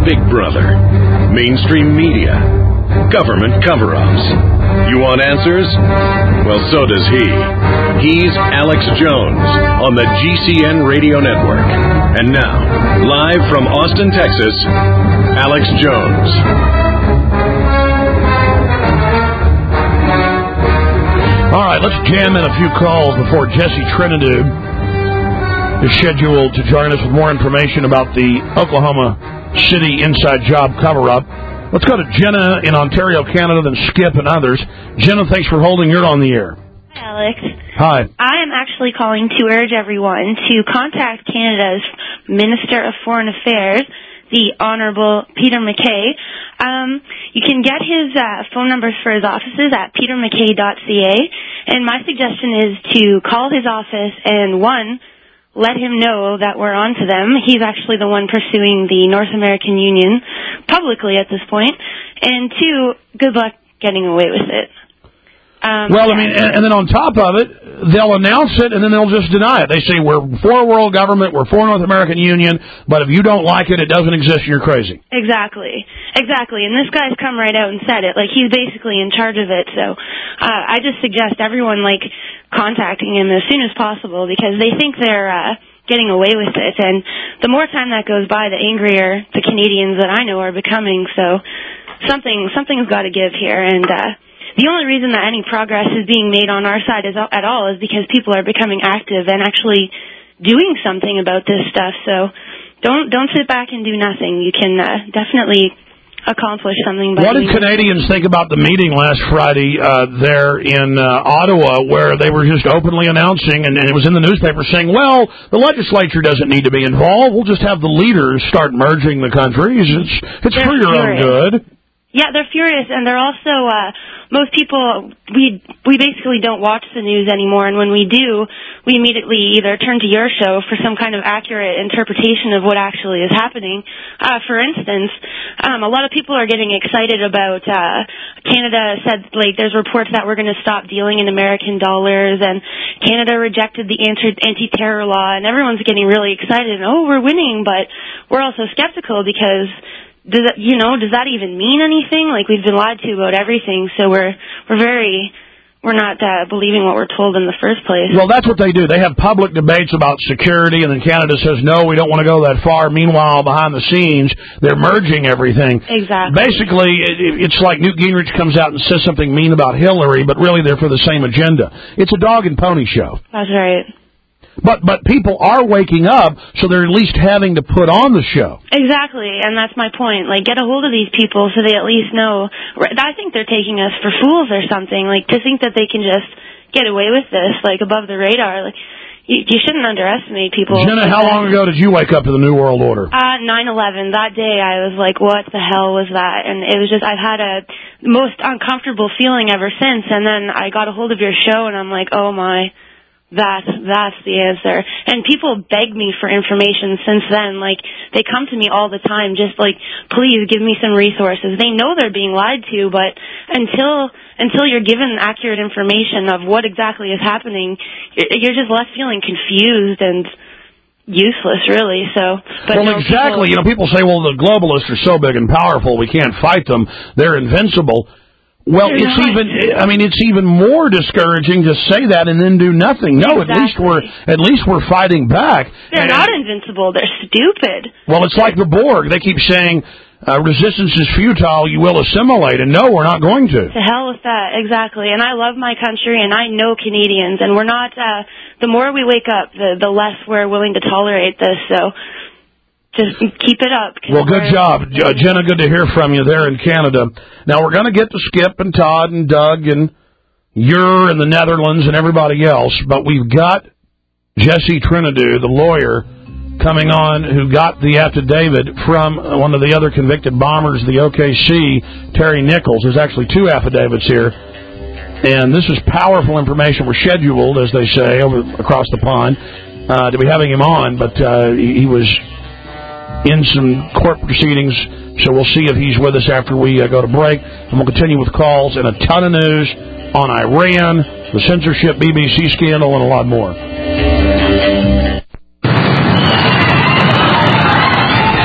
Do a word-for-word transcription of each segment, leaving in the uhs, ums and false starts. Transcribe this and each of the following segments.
Big Brother, mainstream media, government cover-ups. You want answers? Well, so does he. He's Alex Jones on the G C N Radio Network. And now, live from Austin, Texas, Alex Jones. All right, let's jam in a few calls before Jesse Trinidad is scheduled to join us with more information about the Oklahoma City inside job cover-up. Let's go to Jenna in Ontario, Canada, then Skip and others. Jenna, thanks for holding. You're on the air. Hi, Alex. Hi. I am actually calling to urge everyone to contact Canada's Minister of Foreign Affairs, the Honourable Peter MacKay. Um, you can get his uh, phone numbers for his offices at peter mackay dot c a, and my suggestion is to call his office and, one, let him know that we're on to them. He's actually the one pursuing the North American Union publicly at this point, and two, good luck getting away with it. Um, well, yeah. I mean, and, and then on top of it, they'll announce it, and then they'll just deny it. They say, we're for world government, we're for North American Union, but if you don't like it, it doesn't exist, and you're crazy. Exactly. Exactly. And this guy's come right out and said it. Like, he's basically in charge of it. So uh, I just suggest everyone, like, contacting him as soon as possible, because they think they're uh, getting away with it. And the more time that goes by, the angrier the Canadians that I know are becoming. So something, something's got to give here. And uh, the only reason that any progress is being made on our side is, at all is because people are becoming active and actually doing something about this stuff. So don't don't sit back and do nothing. You can uh, definitely accomplish something. By what did Canadians think about the meeting last Friday uh, there in uh, Ottawa, where they were just openly announcing, and, and it was in the newspaper saying, well, the legislature doesn't need to be involved. We'll just have the leaders start merging the countries. It's, it's for your own good. Yeah, they're furious, and they're also, uh, most people, we we basically don't watch the news anymore, and when we do, we immediately either turn to your show for some kind of accurate interpretation of what actually is happening. Uh, for instance, um, a lot of people are getting excited about, uh, Canada said, like, there's reports that we're going to stop dealing in American dollars, and Canada rejected the anti-terror law, and everyone's getting really excited, and, oh, we're winning, but we're also skeptical because Does that, you know, does that even mean anything? Like, we've been lied to about everything, so we're we're very, we're not uh, believing what we're told in the first place. Well, that's what they do. They have public debates about security, and then Canada says, no, we don't want to go that far. Meanwhile, behind the scenes, they're merging everything. Exactly. Basically, it, it's like Newt Gingrich comes out and says something mean about Hillary, but really they're for the same agenda. It's a dog and pony show. That's right. But but people are waking up, so they're at least having to put on the show. Exactly, and that's my point. Like, get a hold of these people so they at least know. I think they're taking us for fools or something. Like, to think that they can just get away with this, like, above the radar. Like, you, you shouldn't underestimate people. Jenna, how long ago did you wake up to the New World Order? Uh, nine eleven. That day, I was like, what the hell was that? And it was just, I've had a most uncomfortable feeling ever since. And then I got a hold of your show, and I'm like, oh my. That's, that's the answer. And people beg me for information since then. Like, they come to me all the time, just like, please give me some resources. They know they're being lied to, but until, until you're given accurate information of what exactly is happening, you're just left feeling confused and useless, really. So, but well, no, exactly. People, you know, people say, well, the globalists are so big and powerful, we can't fight them. They're invincible. Well, They're it's not. even, I mean, it's even more discouraging to say that and then do nothing. No, exactly. at least we're, at least we're fighting back. They're and, not invincible. They're stupid. Well, it's like the Borg. They keep saying, uh, resistance is futile, you will assimilate. And no, we're not going to. To hell with that, exactly. And I love my country, and I know Canadians, and we're not, uh, the more we wake up, the, the less we're willing to tolerate this, so just keep it up. Well, good job. Uh, Jenna, good to hear from you there in Canada. Now, we're going to get to Skip and Todd and Doug and Ur and the Netherlands and everybody else, but we've got Jesse Trinidad, the lawyer, coming on, who got the affidavit from one of the other convicted bombers, the O K C, Terry Nichols. There's actually two affidavits here, and this is powerful information. We're scheduled, as they say, over across the pond uh, to be having him on, but uh, he, he was in some court proceedings, so we'll see if he's with us after we uh, go to break, and we'll continue with calls and a ton of news on Iran, the censorship, B B C scandal, and a lot more. It's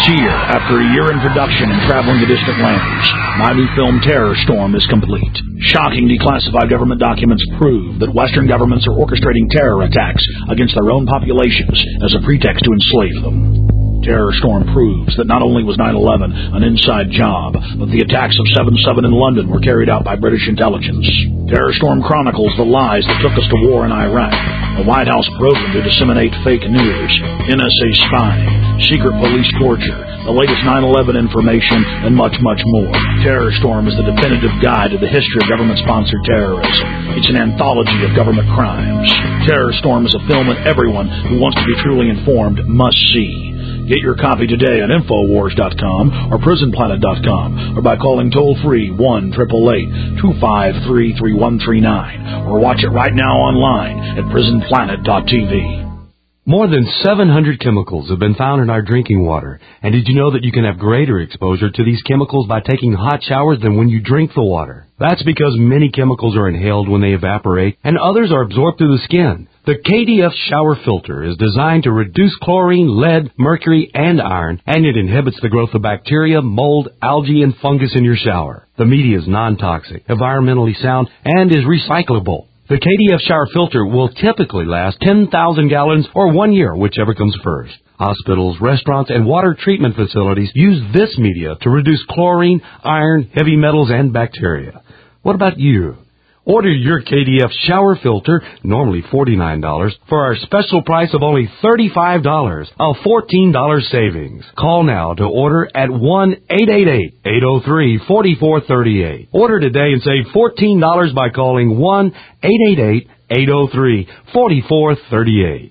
This year, after a year in production and traveling to distant lands, my new film Terror Storm is complete. Shocking declassified government documents prove that Western governments are orchestrating terror attacks against their own populations as a pretext to enslave them. Terror Storm proves that not only was nine eleven an inside job, but the attacks of seven seven in London were carried out by British intelligence. Terror Storm chronicles the lies that took us to war in Iraq, a White House program to disseminate fake news, N S A spying, secret police torture, the latest nine eleven information, and much, much more. Terror Storm is the definitive guide to the history of government-sponsored terrorism. It's an anthology of government crimes. Terror Storm is a film that everyone who wants to be truly informed must see. Get your copy today at Infowars dot com or Prison Planet dot com or by calling toll-free one eight eight eight, two five three, three one three nine or watch it right now online at Prison Planet dot T V. More than seven hundred chemicals have been found in our drinking water. And did you know that you can have greater exposure to these chemicals by taking hot showers than when you drink the water? That's because many chemicals are inhaled when they evaporate, and others are absorbed through the skin. The K D F shower filter is designed to reduce chlorine, lead, mercury, and iron, and it inhibits the growth of bacteria, mold, algae, and fungus in your shower. The media is non-toxic, environmentally sound, and is recyclable. The K D F shower filter will typically last ten thousand gallons or one year, whichever comes first. Hospitals, restaurants, and water treatment facilities use this media to reduce chlorine, iron, heavy metals, and bacteria. What about you? Order your K D F shower filter, normally forty-nine dollars, for our special price of only thirty-five dollars, a fourteen dollars savings. Call now to order at one eight eight eight, eight zero three, four four three eight. Order today and save fourteen dollars by calling one eight eight eight, eight zero three, four four three eight.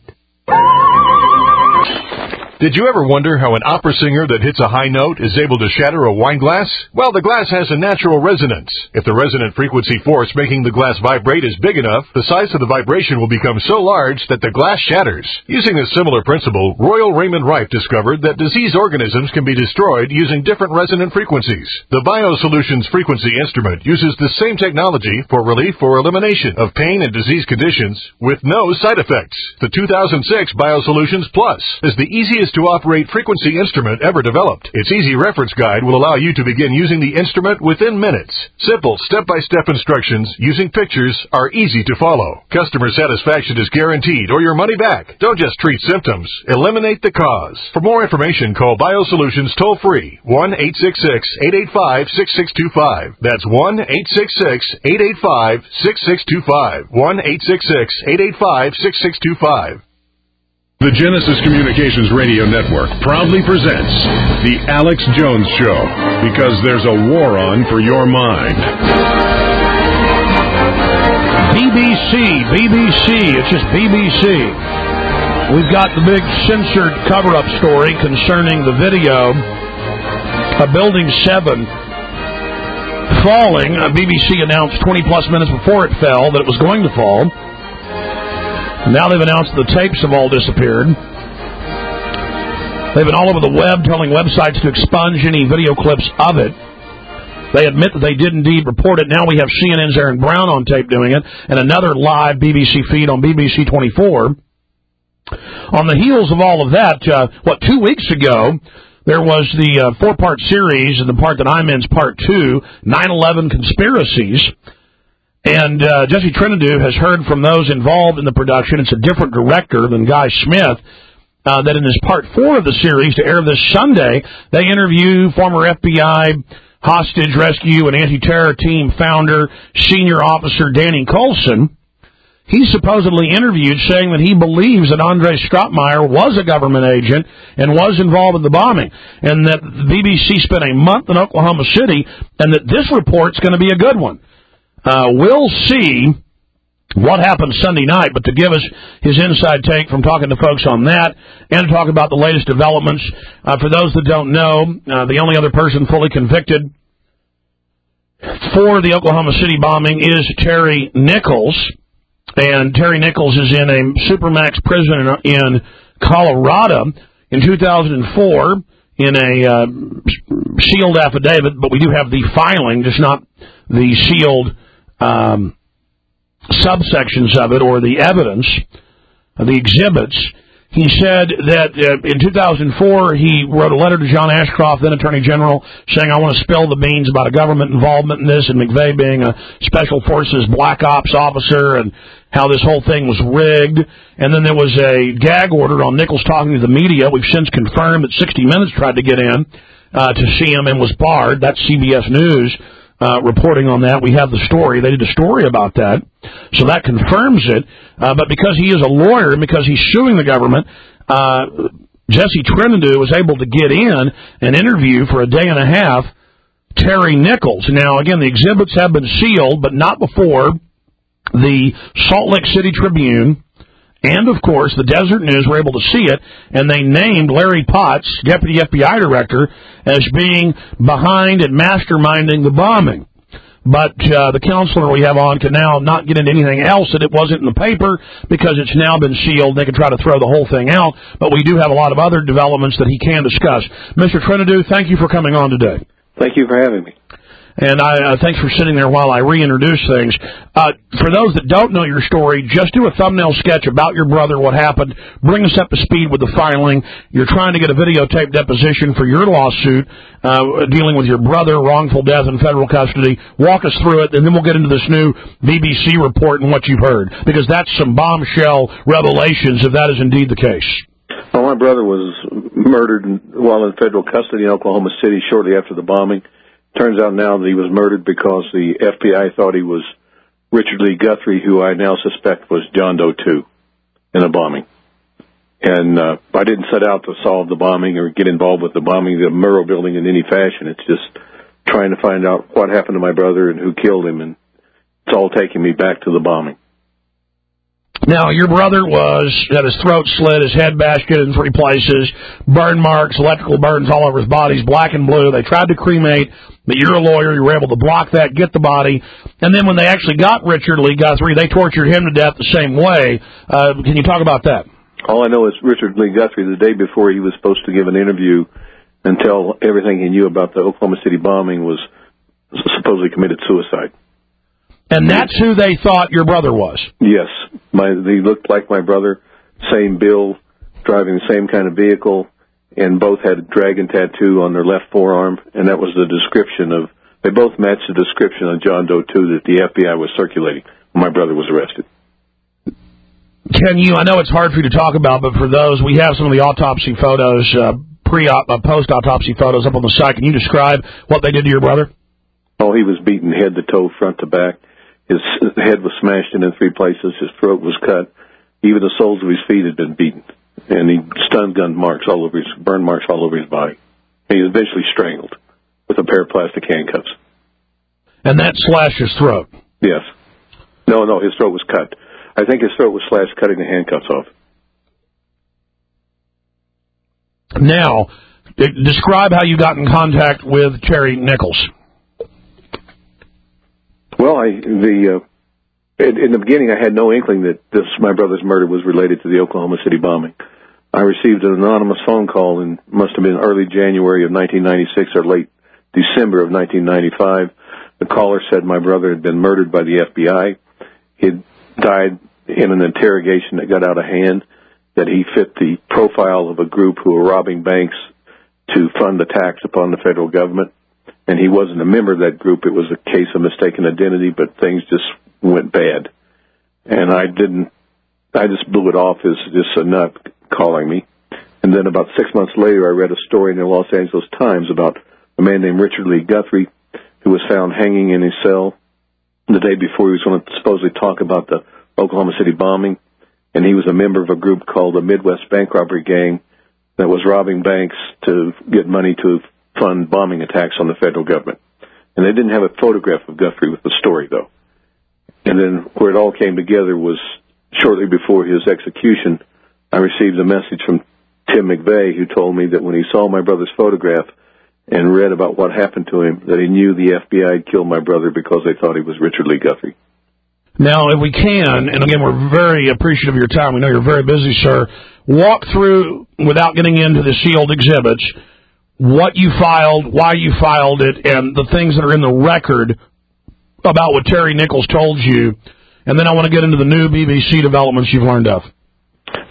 Did you ever wonder how an opera singer that hits a high note is able to shatter a wine glass? Well, the glass has a natural resonance. If the resonant frequency force making the glass vibrate is big enough, the size of the vibration will become so large that the glass shatters. Using a similar principle, Royal Raymond Rife discovered that diseased organisms can be destroyed using different resonant frequencies. The BioSolutions frequency instrument uses the same technology for relief or elimination of pain and disease conditions with no side effects. The two thousand six BioSolutions Plus is the easiest to operate frequency instrument ever developed. Its easy reference guide will allow you to begin using the instrument within minutes. Simple step-by-step instructions using pictures are easy to follow. Customer satisfaction is guaranteed or your money back. Don't just treat symptoms, eliminate the cause. For more information, call BioSolutions toll-free one eight six six, eight eight five, six six two five. That's one eight six six, eight eight five, six six two five. one eight six six, eight eight five, six six two five. The Genesis Communications Radio Network proudly presents The Alex Jones Show, because there's a war on for your mind. B B C, B B C, it's just B B C. We've got the big censored cover-up story concerning the video of Building seven falling. B B C announced twenty-plus minutes before it fell that it was going to fall. Now they've announced the tapes have all disappeared. They've been all over the web telling websites to expunge any video clips of it. They admit that they did indeed report it. Now we have C N N's Aaron Brown on tape doing it, and another live B B C feed on B B C twenty-four. On the heels of all of that, uh, what, two weeks ago, there was the uh, four-part series, and the part that I'm in is part two, nine eleven Conspiracies. And uh, Jesse Trinidu has heard from those involved in the production. It's a different director than Guy Smith. Uh, that in this part four of the series, to air this Sunday, they interview former F B I hostage rescue and anti-terror team founder, senior officer Danny Coulson. He's supposedly interviewed saying that he believes that Andre Strautmeyer was a government agent and was involved in the bombing, and that the B B C spent a month in Oklahoma City, and that this report's going to be a good one. Uh, we'll see what happened Sunday night, but to give us his inside take from talking to folks on that and to talk about the latest developments, uh, for those that don't know, uh, the only other person fully convicted for the Oklahoma City bombing is Terry Nichols, and Terry Nichols is in a Supermax prison in, in Colorado. In two thousand four, in a uh, sealed affidavit, but we do have the filing, just not the sealed Um, subsections of it or the evidence, uh, the exhibits. He said that uh, in two thousand four, he wrote a letter to John Ashcroft, then Attorney General, saying, I want to spill the beans about a government involvement in this, and McVeigh being a Special Forces Black Ops officer, and how this whole thing was rigged. And then there was a gag order on Nichols talking to the media. We've since confirmed that sixty minutes tried to get in uh, to see him and was barred. That's C B S News. Uh, reporting on that. We have the story. They did a story about that. So that confirms it. Uh, but because he is a lawyer and because he's suing the government, uh, Jesse Trinidu was able to get in and interview for a day and a half Terry Nichols. Now, again, the exhibits have been sealed, but not before the Salt Lake City Tribune and, of course, the Desert News were able to see it, and they named Larry Potts, Deputy F B I Director, as being behind and masterminding the bombing. But uh, the counselor we have on can now not get into anything else that it wasn't in the paper because it's now been sealed. They can try to throw the whole thing out, but we do have a lot of other developments that he can discuss. Mister Trinidu, thank you for coming on today. Thank you for having me. And I uh, thanks for sitting there while I reintroduce things. Uh, for those that don't know your story, just do a thumbnail sketch about your brother, what happened. Bring us up to speed with the filing. You're trying to get a videotape deposition for your lawsuit uh, dealing with your brother, wrongful death in federal custody. Walk us through it, and then we'll get into this new B B C report and what you've heard, because that's some bombshell revelations if that is indeed the case. Well, my brother was murdered while in federal custody in Oklahoma City shortly after the bombing. Turns out now that he was murdered because the F B I thought he was Richard Lee Guthrie, who I now suspect was John Doe two in a bombing. And uh, I didn't set out to solve the bombing or get involved with the bombing of the Murrow building in any fashion. It's just trying to find out what happened to my brother and who killed him, and it's all taking me back to the bombing. Now, your brother was, had his throat slit, his head bashed in three places, burn marks, electrical burns all over his body, he's black and blue. They tried to cremate, but you're a lawyer, you were able to block that, get the body. And then when they actually got Richard Lee Guthrie, they tortured him to death the same way. Uh, can you talk about that? All I know is Richard Lee Guthrie, the day before he was supposed to give an interview and tell everything he knew about the Oklahoma City bombing, was supposedly committed suicide. And that's who they thought your brother was? Yes. My, he looked like my brother, same build, driving the same kind of vehicle, and both had a dragon tattoo on their left forearm, and that was the description of, they both matched the description of John Doe two that the F B I was circulating when my brother was arrested. Can you, I know it's hard for you to talk about, but for those, we have some of the autopsy photos, uh, pre-op, uh, post-autopsy photos up on the site. Can you describe what they did to your brother? Oh, he was beaten head to toe, front to back. His head was smashed in in three places. His throat was cut. Even the soles of his feet had been beaten. And he stun gun marks all over his, burn marks all over his body. And he was eventually strangled with a pair of plastic handcuffs. And that slashed his throat? Yes. No, no, his throat was cut. I think his throat was slashed cutting the handcuffs off. Now, describe how you got in contact with Terry Nichols. Well, I, the, uh, in, in the beginning, I had no inkling that this, my brother's murder was related to the Oklahoma City bombing. I received an anonymous phone call in, must have been early January of nineteen ninety-six or late December of nineteen ninety-five. The caller said my brother had been murdered by the F B I. He had died in an interrogation that got out of hand, that he fit the profile of a group who were robbing banks to fund attacks upon the federal government. And he wasn't a member of that group. It was a case of mistaken identity, but things just went bad. And I didn't, I just blew it off as just a nut calling me. And then about six months later, I read a story in the Los Angeles Times about a man named Richard Lee Guthrie, who was found hanging in his cell the day before he was going to supposedly talk about the Oklahoma City bombing. And he was a member of a group called the Midwest Bank Robbery Gang that was robbing banks to get money to fund bombing attacks on the federal government. And they didn't have a photograph of Guthrie with the story, though. And then where it all came together was shortly before his execution, I received a message from Tim McVeigh, who told me that when he saw my brother's photograph and read about what happened to him, that he knew the F B I had killed my brother because they thought he was Richard Lee Guthrie. Now, if we can, and again, we're very appreciative of your time. We know you're very busy, sir. Walk through, without getting into the sealed exhibits, what you filed, why you filed it, and the things that are in the record about what Terry Nichols told you. And then I want to get into the new B B C developments you've learned of.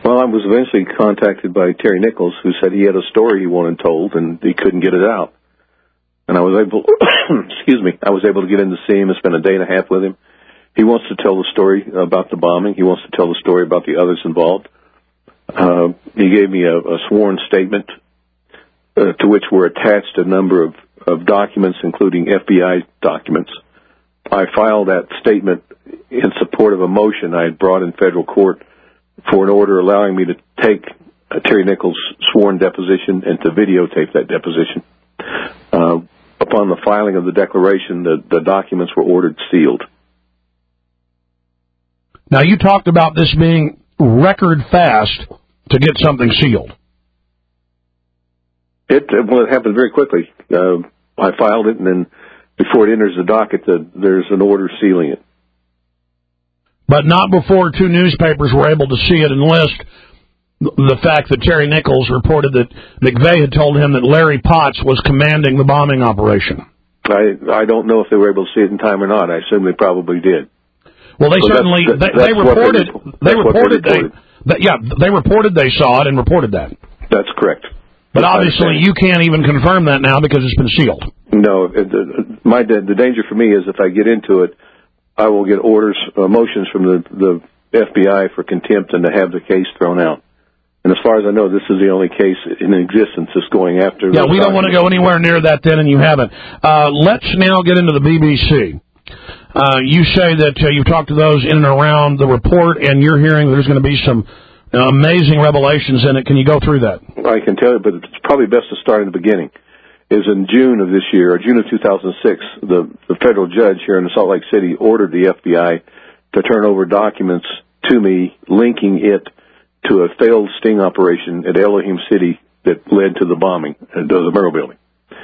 Well, I was eventually contacted by Terry Nichols, who said he had a story he wanted told, and he couldn't get it out. And I was able, excuse me, I was able to get in to see him and spend a day and a half with him. He wants to tell the story about the bombing. He wants to tell the story about the others involved. Uh, he gave me a, a sworn statement uh, to which were attached a number of, of documents, including F B I documents. I filed that statement in support of a motion I had brought in federal court for an order allowing me to take uh, Terry Nichols' sworn deposition and to videotape that deposition. Uh, upon the filing of the declaration, the, the documents were ordered sealed. Now, you talked about this being record fast to get something sealed. It well, it happened very quickly. Uh, I filed it, and then before it enters the docket, the, there's an order sealing it. But not before two newspapers were able to see it and list the fact that Terry Nichols reported that McVeigh had told him that Larry Potts was commanding the bombing operation. I I don't know if they were able to see it in time or not. I assume they probably did. Well, they so certainly that's, that, they, they reported they, they reported they, reported. they, they yeah they reported they saw it and reported that. That's correct. But obviously, you can't even confirm that now because it's been sealed. No, the, my the danger for me is if I get into it, I will get orders, uh, motions from the, the F B I for contempt and to have the case thrown out. And as far as I know, this is the only case in existence that's going after. Yeah, we don't want to go anywhere near that then, and you haven't. Uh, let's now get into the B B C. Uh, you say that uh, you've talked to those in and around the report, and you're hearing there's going to be some uh, amazing revelations in it. Can you go through that? I can tell you, but it's probably best to start in the beginning. Is in June of this year, or June of two thousand six, the, the federal judge here in Salt Lake City ordered the F B I to turn over documents to me linking it to a failed sting operation at Elohim City that led to the bombing at the Murrow Building.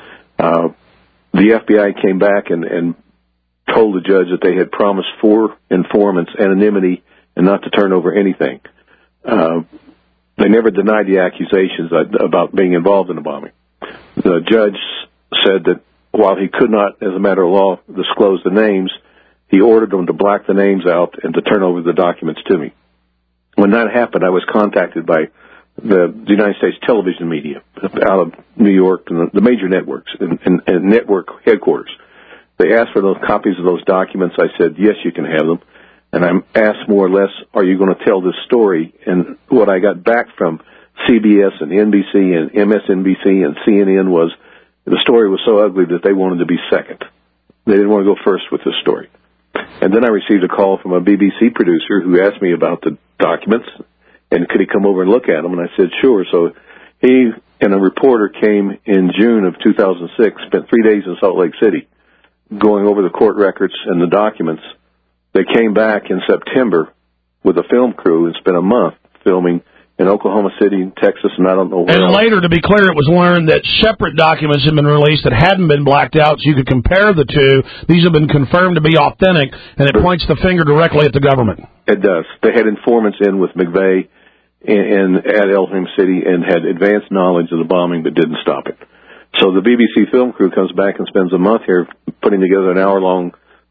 Uh, the F B I came back and, and told the judge that they had promised four informants anonymity and not to turn over anything. Uh, they never denied the accusations about being involved in the bombing. The judge said that while he could not, as a matter of law, disclose the names, he ordered them to black the names out and to turn over the documents to me. When that happened, I was contacted by the, the United States television media out of New York and the, the major networks and, and, and network headquarters. They asked for those copies of those documents. I said, yes, you can have them. And I asked more or less, are you going to tell this story? And what I got back from C B S and N B C and M S N B C and C N N was the story was so ugly that they wanted to be second. They didn't want to go first with this story. And then I received a call from a B B C producer who asked me about the documents and could he come over and look at them, and I said sure. So he and a reporter came in June of two thousand six, spent three days in Salt Lake City going over the court records and the documents. They came back in September with a film crew and spent a month filming in Oklahoma City, Texas, and I don't know where And else. later, to be clear, it was learned that separate documents had been released that hadn't been blacked out, so you could compare the two. These have been confirmed to be authentic, and it points the finger directly at the government. It does. They had informants in with McVeigh in, in, at Elohim City and had advanced knowledge of the bombing but didn't stop it. So the B B C film crew comes back and spends a month here putting together an hour-long,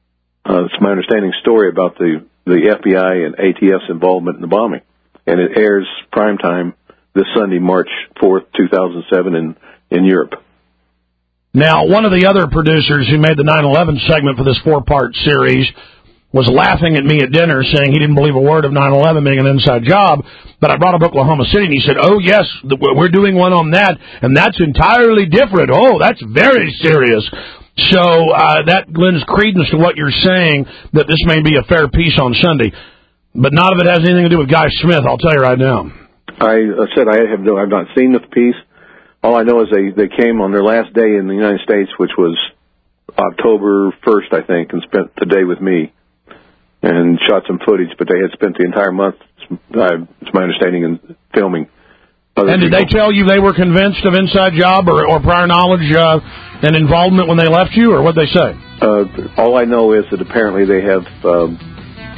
uh, it's my understanding, story about the, the F B I and A T F's involvement in the bombing. And it airs prime time this Sunday, March fourth, two thousand seven, in, in Europe. Now, one of the other producers who made the nine eleven segment for this four-part series was laughing at me at dinner, saying he didn't believe a word of nine eleven being an inside job, but I brought up Oklahoma City, and he said, oh, yes, we're doing one on that, and that's entirely different. Oh, that's very serious. So uh, that lends credence to what you're saying, that this may be a fair piece on Sunday. But none of it has anything to do with Guy Smith, I'll tell you right now. I said I have no, I've not seen the piece. All I know is they, they came on their last day in the United States, which was October first, I think, and spent the day with me and shot some footage, but they had spent the entire month, it's my understanding, in filming. And did people. they tell you they were convinced of inside job or, or prior knowledge uh, and involvement when they left you, or what did they say? Uh, all I know is that apparently they have... Um,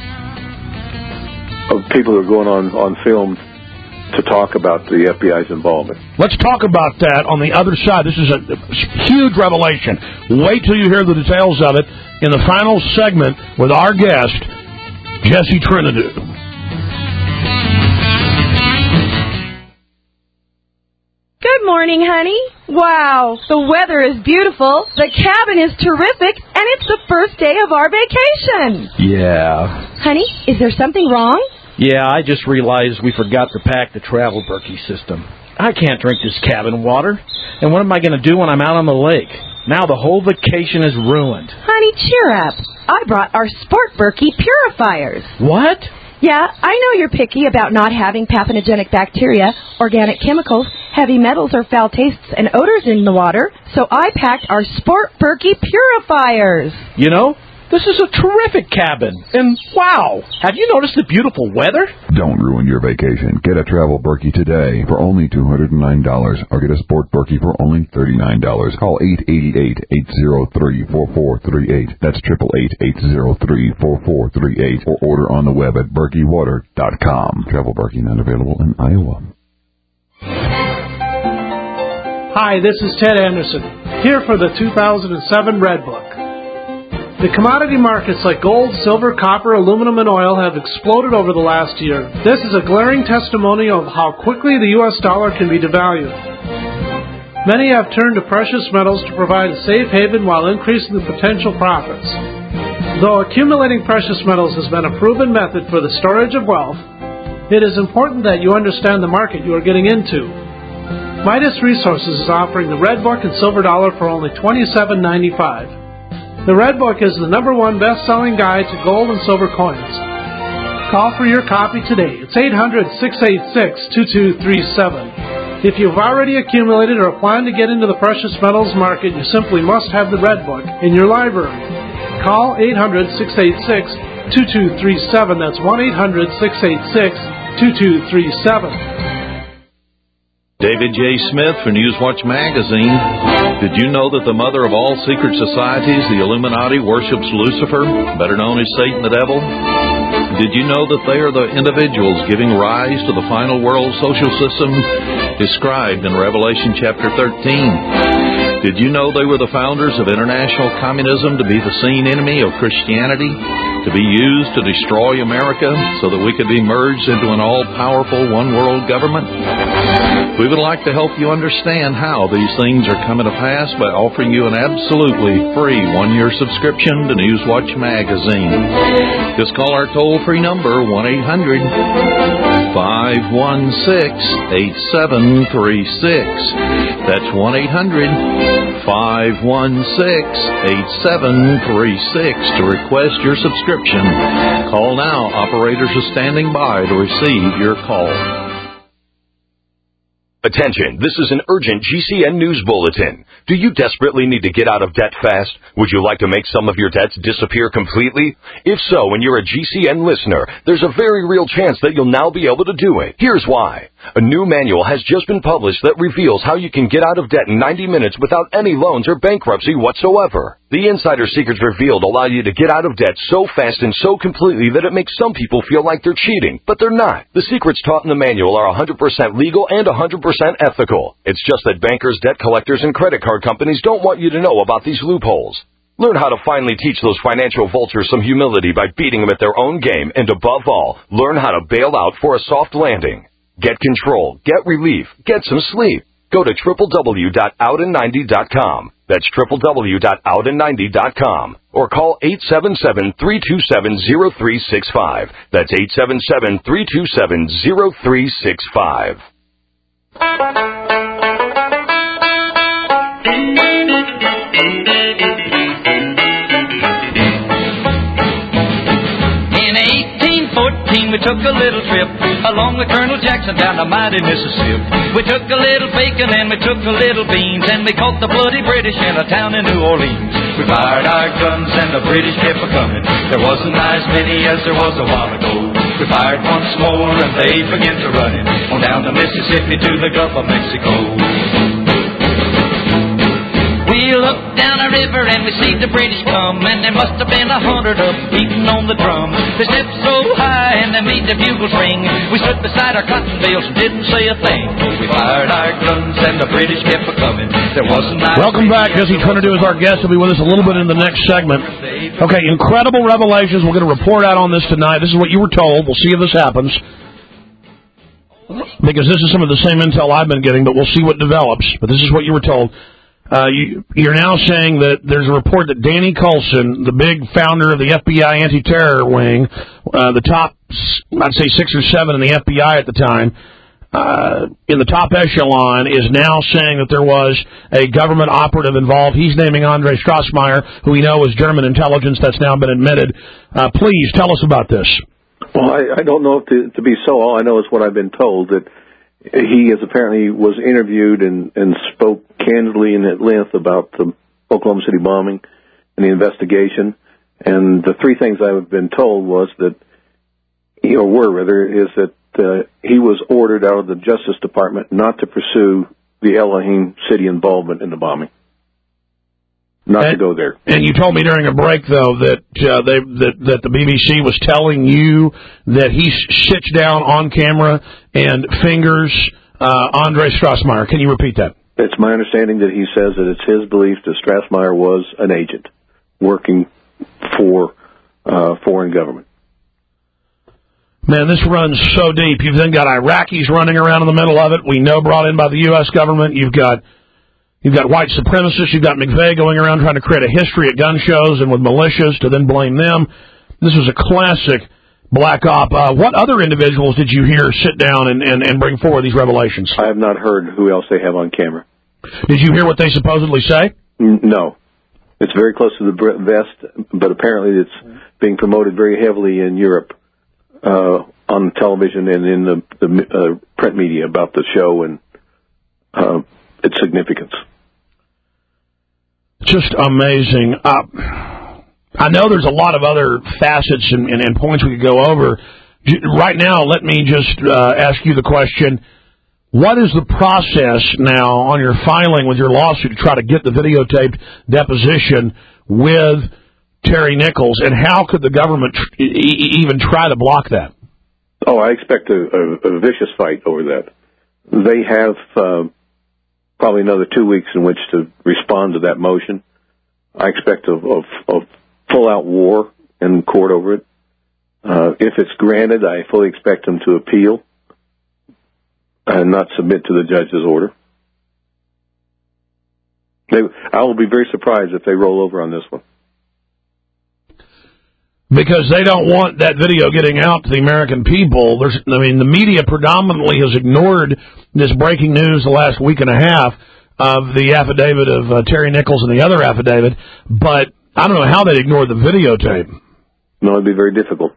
of people who are going on, on film to talk about the F B I's involvement. Let's talk about that on the other side. This is a huge revelation. Wait till you hear the details of it in the final segment with our guest, Jesse Trinidad. morning, honey. Wow, the weather is beautiful, the cabin is terrific, and it's the first day of our vacation. Yeah. Honey, is there something wrong? Yeah, I just realized we forgot to pack the travel Berkey system. I can't drink this cabin water. And what am I going to do when I'm out on the lake? Now the whole vacation is ruined. Honey, cheer up. I brought our Sport Berkey purifiers. What? Yeah, I know you're picky about not having pathogenic bacteria, organic chemicals, heavy metals, or foul tastes and odors in the water, so I packed our Sport Berkey purifiers. You know, this is a terrific cabin. And wow, have you noticed the beautiful weather? Don't ruin your vacation. Get a Travel Berkey today for only two hundred nine dollars or get a Sport Berkey for only thirty-nine dollars. Call eight eight eight, eight zero three, four four three eight. That's eight eight eight, eight zero three, four four three eight or order on the web at berkey water dot com. Travel Berkey not available in Iowa. Hi, this is Ted Anderson, here for the two thousand seven Red Book. The commodity markets like gold, silver, copper, aluminum, and oil have exploded over the last year. This is a glaring testimony of how quickly the U S dollar can be devalued. Many have turned to precious metals to provide a safe haven while increasing the potential profits. Though accumulating precious metals has been a proven method for the storage of wealth, it is important that you understand the market you are getting into. Midas Resources is offering the Red Book and Silver Dollar for only twenty-seven ninety-five. The Red Book is the number one best-selling guide to gold and silver coins. Call for your copy today. It's eight hundred, six eight six, two two three seven. If you've already accumulated or plan to get into the precious metals market, you simply must have the Red Book in your library. Call eight hundred, six eight six, two two three seven. That's one eight hundred, six eight six, two two three seven. David J. Smith for Newswatch Magazine. Did you know that the mother of all secret societies, the Illuminati, worships Lucifer, better known as Satan the Devil? Did you know that they are the individuals giving rise to the final world social system described in Revelation chapter thirteen? Did you know they were the founders of international communism to be the seen enemy of Christianity, to be used to destroy America so that we could be merged into an all-powerful one-world government? We would like to help you understand how these things are coming to pass by offering you an absolutely free one-year subscription to Newswatch Magazine. Just call our toll-free number, one eight hundred, five one six, eight seven three six. That's one eight hundred, five one six, eight seven three six to request your subscription. Call now. Operators are standing by to receive your call. Attention, this is an urgent G C N News Bulletin. Do you desperately need to get out of debt fast? Would you like to make some of your debts disappear completely? If so, and you're a G C N listener, there's a very real chance that you'll now be able to do it. Here's why. A new manual has just been published that reveals how you can get out of debt in ninety minutes without any loans or bankruptcy whatsoever. The insider secrets revealed allow you to get out of debt so fast and so completely that it makes some people feel like they're cheating, but they're not. The secrets taught in the manual are one hundred percent legal and one hundred percent ethical. It's just that bankers, debt collectors, and credit card companies don't want you to know about these loopholes. Learn how to finally teach those financial vultures some humility by beating them at their own game, and above all, learn how to bail out for a soft landing. Get control, get relief, get some sleep. Go to w w w dot out in ninety dot com. That's w w w dot out in ninety dot com. Or call eight seven seven, three two seven, zero three six five. That's eight seven seven, three two seven, zero three six five. In eighteen fourteen, we took a little trip along with Colonel Jackson down the mighty Mississippi. We took a little bacon and we took a little beans, and we caught the bloody British in a town in New Orleans. We fired our guns and the British kept a-coming. There wasn't as many as there was a while ago. We fired once more and they began to running on down the Mississippi to the Gulf of Mexico. We looked down a river and we see the British come, and there must have been a hundred of them beating on the drum. They stepped so high and they made the bugles ring. We stood beside our cotton bales and didn't say a thing. We fired our guns and the British kept a-coming. There wasn't. Welcome back. Jesse Trinidad is our guest. He'll be with us a little bit in the next segment. Okay, incredible revelations. We're going to report out on this tonight. This is what you were told. We'll see if this happens. because this is some of the same intel I've been getting, but we'll see what develops. But this is what you were told. Uh, you, you're now saying that there's a report that Danny Coulson, the big founder of the F B I anti-terror wing, uh, the top, I'd say six or seven in the F B I at the time, uh, in the top echelon, is now saying that there was a government operative involved. He's naming Andre Strassmeyer, who we know is German intelligence. That's now been admitted. Uh, please tell us about this. Well, I, I don't know if to, to be so. All I know is what I've been told, that he is apparently was interviewed and, and spoke candidly and at length about the Oklahoma City bombing and the investigation. And the three things I've been told was that, or were rather, is that uh, he was ordered out of the Justice Department not to pursue the Elohim City involvement in the bombing. Not and, to go there. And you told me during a break, though, that uh, they that, that the B B C was telling you that he sits down on camera and fingers uh, Andre Strassmeyer. Can you repeat that? It's my understanding that he says that it's his belief that Strassmeyer was an agent working for uh, foreign government. Man, this runs so deep. You've then got Iraqis running around in the middle of it. We know brought in by the U S government. You've got You've got white supremacists. You've got McVeigh going around trying to create a history at gun shows and with militias to then blame them. This was a classic black op. Uh, what other individuals did you hear sit down and, and, and bring forward these revelations? I have not heard who else they have on camera. Did you hear what they supposedly say? No. It's very close to the vest, but apparently it's being promoted very heavily in Europe uh, on television and in the, the uh, print media about the show and uh, its significance. Just amazing. Uh, I know there's a lot of other facets and, and, and points we could go over. Right now, let me just uh, ask you the question, what is the process now on your filing with your lawsuit to try to get the videotaped deposition with Terry Nichols, and how could the government tr- e- even try to block that? Oh, I expect a, a, a vicious fight over that. They have uh, probably another two weeks in which to respond to that motion. I expect a, a, a full-out war in court over it. Uh, if it's granted, I fully expect them to appeal and not submit to the judge's order. They, I will be very surprised if they roll over on this one. Because they don't want that video getting out to the American people. There's, I mean, the media predominantly has ignored this breaking news the last week and a half of the affidavit of uh, Terry Nichols and the other affidavit, but I don't know how they'd ignore the videotape. No, it'd be very difficult.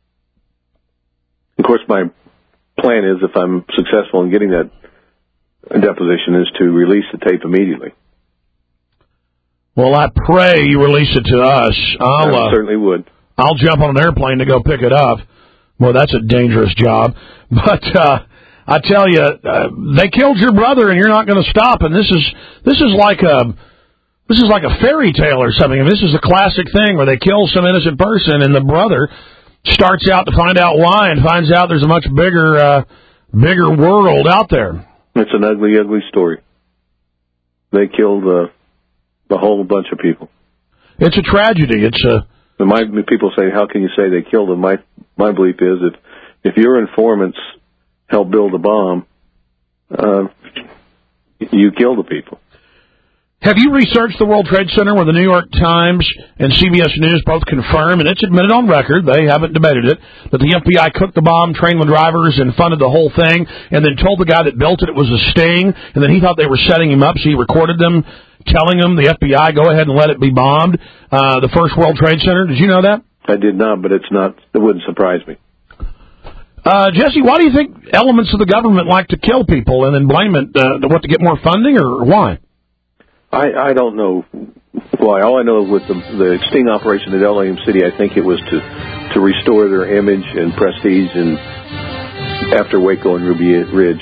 Of course, my plan is, if I'm successful in getting that deposition, is to release the tape immediately. Well, I pray you release it to us. I'll, I uh, certainly would. I'll jump on an airplane to go pick it up. Well, that's a dangerous job. But uh, I tell you, uh, they killed your brother, and you're not going to stop. And this is this is like a this is like a fairy tale or something. I mean, this is a classic thing where they kill some innocent person, and the brother starts out to find out why, and finds out there's a much bigger uh, bigger world out there. It's an ugly, ugly story. They killed uh, a whole bunch of people. It's a tragedy. It's a My people say, how can you say they killed them? My my belief is if if your informants help build a bomb, uh, you kill the people. Have you researched the World Trade Center, where the New York Times and C B S News both confirm, and it's admitted on record, they haven't debated it, that the F B I cooked the bomb, trained the drivers, and funded the whole thing, and then told the guy that built it it was a sting, and then he thought they were setting him up, so he recorded them telling them, the F B I, go ahead and let it be bombed, uh, the first World Trade Center. Did you know that? I did not, but it's not, it wouldn't surprise me. Uh, Jesse, why do you think elements of the government like to kill people and then blame it, uh, what, to get more funding, or why? I, I don't know why. All I know with the, the sting operation at Elohim City, I think it was to, to restore their image and prestige and after Waco and Ruby Ridge.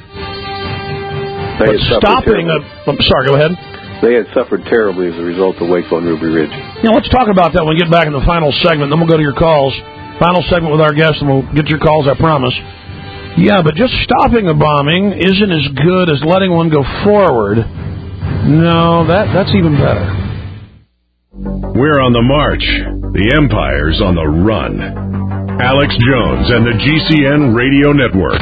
They but stopping a... I'm sorry, go ahead. They had suffered terribly as a result of Waco and Ruby Ridge. Now, let's talk about that when we get back in the final segment. Then we'll go to your calls. Final segment with our guests, and we'll get to your calls, I promise. Yeah, but just stopping a bombing isn't as good as letting one go forward. No, that that's even better. We're on the march. The Empire's on the run. Alex Jones and the G C N Radio Network.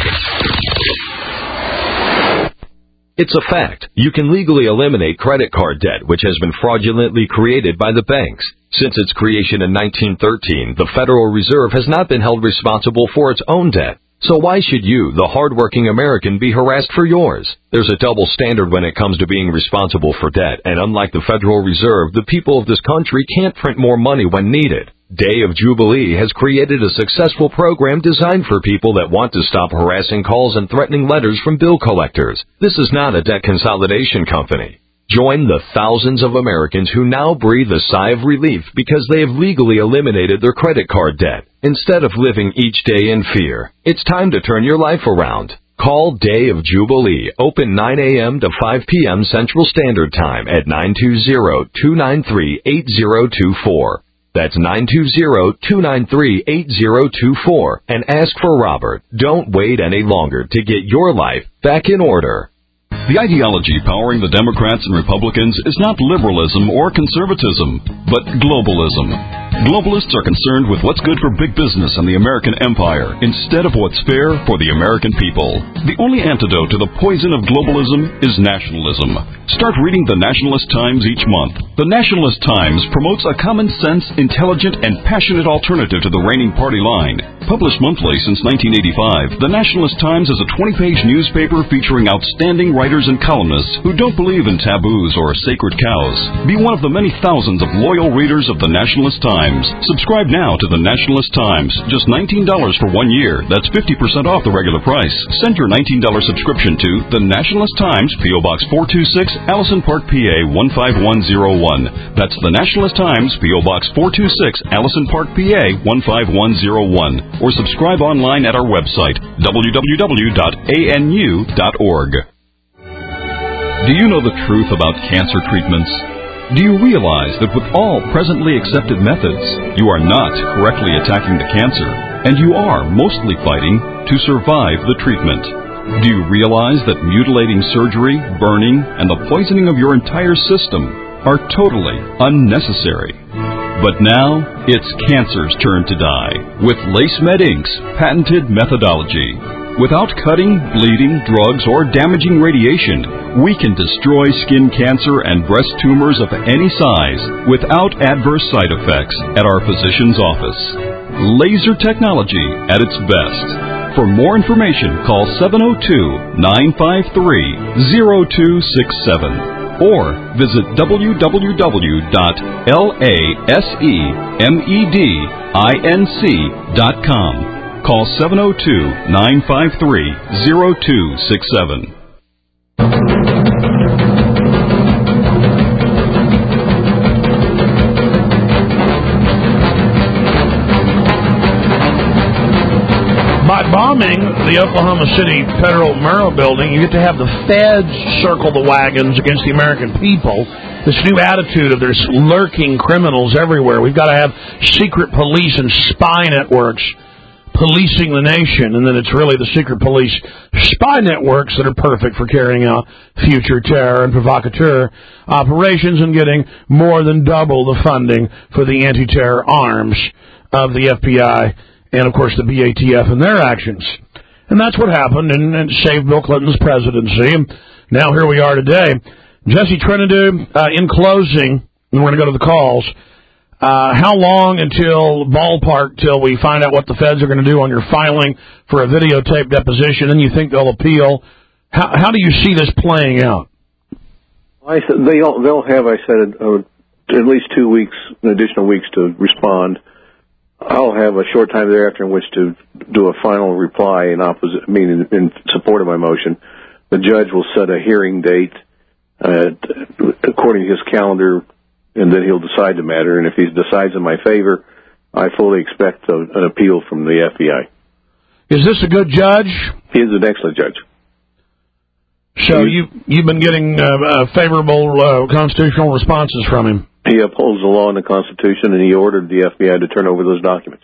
It's a fact. You can legally eliminate credit card debt, which has been fraudulently created by the banks. Since its creation in nineteen thirteen, the Federal Reserve has not been held responsible for its own debt. So why should you, the hardworking American, be harassed for yours? There's a double standard when it comes to being responsible for debt, and unlike the Federal Reserve, the people of this country can't print more money when needed. Day of Jubilee has created a successful program designed for people that want to stop harassing calls and threatening letters from bill collectors. This is not a debt consolidation company. Join the thousands of Americans who now breathe a sigh of relief because they have legally eliminated their credit card debt, instead of living each day in fear. It's time to turn your life around. Call Day of Jubilee, open nine a.m. to five p.m. Central Standard Time at nine two zero, two nine three, eight zero two four. That's nine two zero, two nine three, eight zero two four, and ask for Robert. Don't wait any longer to get your life back in order. The ideology powering the Democrats and Republicans is not liberalism or conservatism, but globalism. Globalists are concerned with what's good for big business and the American empire instead of what's fair for the American people. The only antidote to the poison of globalism is nationalism. Start reading the Nationalist Times each month. The Nationalist Times promotes a common-sense, intelligent, and passionate alternative to the reigning party line. Published monthly since nineteen eighty-five, the Nationalist Times is a twenty-page newspaper featuring outstanding writers and columnists who don't believe in taboos or sacred cows. Be one of the many thousands of loyal readers of the Nationalist Times. Subscribe now to the Nationalist Times. Just nineteen dollars for one year. That's fifty percent off the regular price. Send your nineteen dollars subscription to the Nationalist Times, P O. Box four two six, Allison Park, P A one five one zero one. That's the Nationalist Times, P O. Box four two six, Allison Park, P A one five one zero one. Or subscribe online at our website, w w w dot a n u dot org. Do you know the truth about cancer treatments? Do you realize that with all presently accepted methods, you are not correctly attacking the cancer, and you are mostly fighting to survive the treatment? Do you realize that mutilating surgery, burning, and the poisoning of your entire system are totally unnecessary? But now, it's cancer's turn to die with LaceMed Incorporated's patented methodology. Without cutting, bleeding, drugs, or damaging radiation, we can destroy skin cancer and breast tumors of any size without adverse side effects at our physician's office. Laser technology at its best. For more information, call seven oh two, nine five three, oh two six seven or visit w w w dot lasemedinc dot com. Call seven oh two, nine five three, oh two six seven. By bombing the Oklahoma City Federal Bureau building, you get to have the feds circle the wagons against the American people. This new attitude of there's lurking criminals everywhere. We've got to have secret police and spy networks policing the nation, and then it's really the secret police spy networks that are perfect for carrying out future terror and provocateur operations and getting more than double the funding for the anti-terror arms of the F B I and, of course, the B A T F and their actions. And that's what happened and, and saved Bill Clinton's presidency. And now here we are today. Jesse Trinidad, uh, in closing, and we're going to go to the calls, Uh, how long until ballpark till we find out what the feds are going to do on your filing for a videotape deposition, and you think they'll appeal? How, how do you see this playing out? I said they'll they'll have, I said, uh, at least two weeks, additional weeks to respond. I'll have a short time thereafter in which to do a final reply in opposite, I mean, in, in support of my motion. The judge will set a hearing date uh, according to his calendar, and then he'll decide the matter. And if he decides in my favor, I fully expect a, an appeal from the F B I. Is this a good judge? He is an excellent judge. So you, you've been getting uh, uh, favorable uh, constitutional responses from him? He upholds the law and the Constitution, and he ordered the F B I to turn over those documents.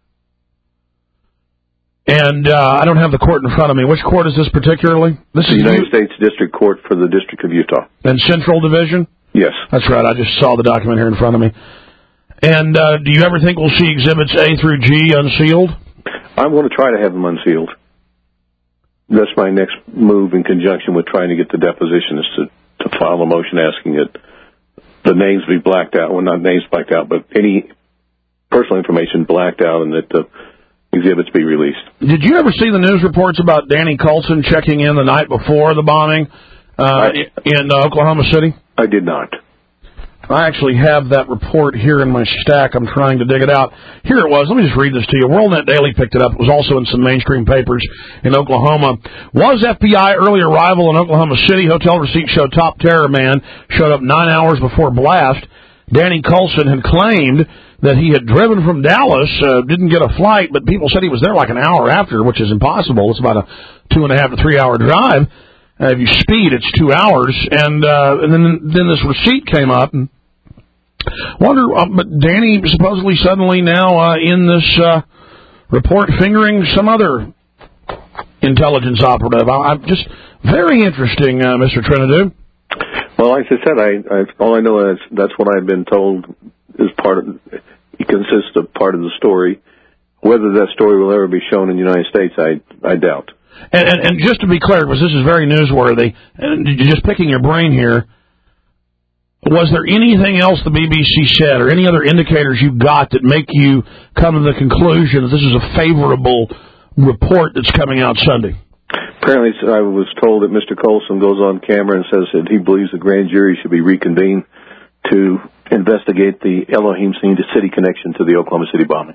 And uh, I don't have the court in front of me. Which court is this particularly? This the is United U- States District Court for the District of Utah. And Central Division? Yes. That's right. I just saw the document here in front of me. And uh, do you ever think we'll see Exhibits A through G unsealed? I'm going to try to have them unsealed. That's my next move in conjunction with trying to get the deposition, is to, to file a motion asking that the names be blacked out. Well, not names blacked out, but any personal information blacked out, and that the exhibits be released. Did you ever see the news reports about Danny Coulson checking in the night before the bombing uh, I, in uh, Oklahoma City? I did not. I actually have that report here in my stack. I'm trying to dig it out. Here it was. Let me just read this to you. WorldNet Daily picked it up. It was also in some mainstream papers in Oklahoma. Was F B I early arrival in Oklahoma City? Hotel receipts show top terror man showed up nine hours before blast. Danny Coulson had claimed that he had driven from Dallas, uh, didn't get a flight, but people said he was there like an hour after, which is impossible. It's about a two and a half to three hour drive. Uh, if you speed, it's two hours. And, uh, and then, then this receipt came up, and wonder, uh, but Danny supposedly suddenly now uh, in this uh, report fingering some other intelligence operative. I, I'm just very interesting, uh, Mister Trinidad. Well, like I said, I, I all I know is that's what I've been told is part of. It consists of part of the story. Whether that story will ever be shown in the United States, I I doubt. And, and, and just to be clear, because this is very newsworthy, and just picking your brain here. Was there anything else the B B C said or any other indicators you got that make you come to the conclusion that this is a favorable report that's coming out Sunday? Apparently, I was told that Mister Coulson goes on camera and says that he believes the grand jury should be reconvened to investigate the Elohim City connection to the Oklahoma City bombing.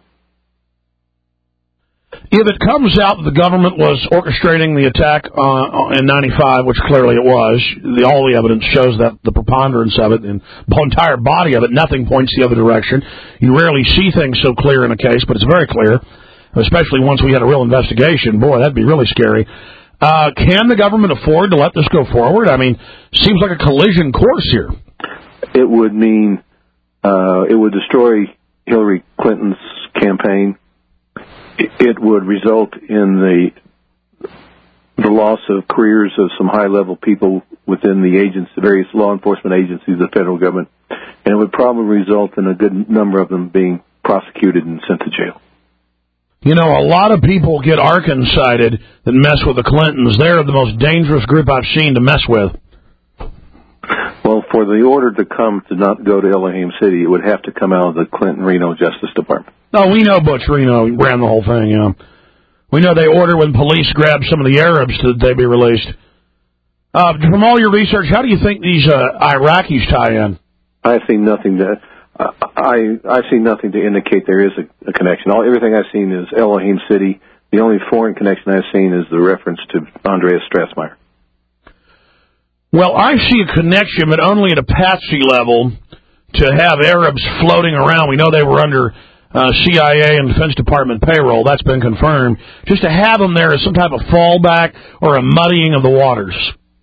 If it comes out that the government was orchestrating the attack uh, in ninety-five, which clearly it was, the, all the evidence shows that, the preponderance of it, and the entire body of it, nothing points the other direction. You rarely see things so clear in a case, but it's very clear, especially once we had a real investigation. Boy, that'd be really scary. Uh, can the government afford to let this go forward? I mean, seems like a collision course here. It would mean uh, it would destroy Hillary Clinton's campaign. It would result in the the loss of careers of some high-level people within the agency, various law enforcement agencies of the federal government, and it would probably result in a good number of them being prosecuted and sent to jail. You know, a lot of people get Arkansas-sided that mess with the Clintons. They're the most dangerous group I've seen to mess with. Well, for the order to come to not go to Elohim City, it would have to come out of the Clinton-Reno Justice Department. No, we know Butch Reno ran the whole thing, yeah. We know they ordered when police grabbed some of the Arabs that they be released. Uh, from all your research, how do you think these uh, Iraqis tie in? I see nothing to uh, I I see nothing to indicate there is a, a connection. All everything I've seen is Elohim City. The only foreign connection I've seen is the reference to Andreas Strassmeyer. Well, I see a connection, but only at a patsy level, to have Arabs floating around. We know they were under uh, C I A and Defense Department payroll. That's been confirmed. Just to have them there as some type of fallback or a muddying of the waters.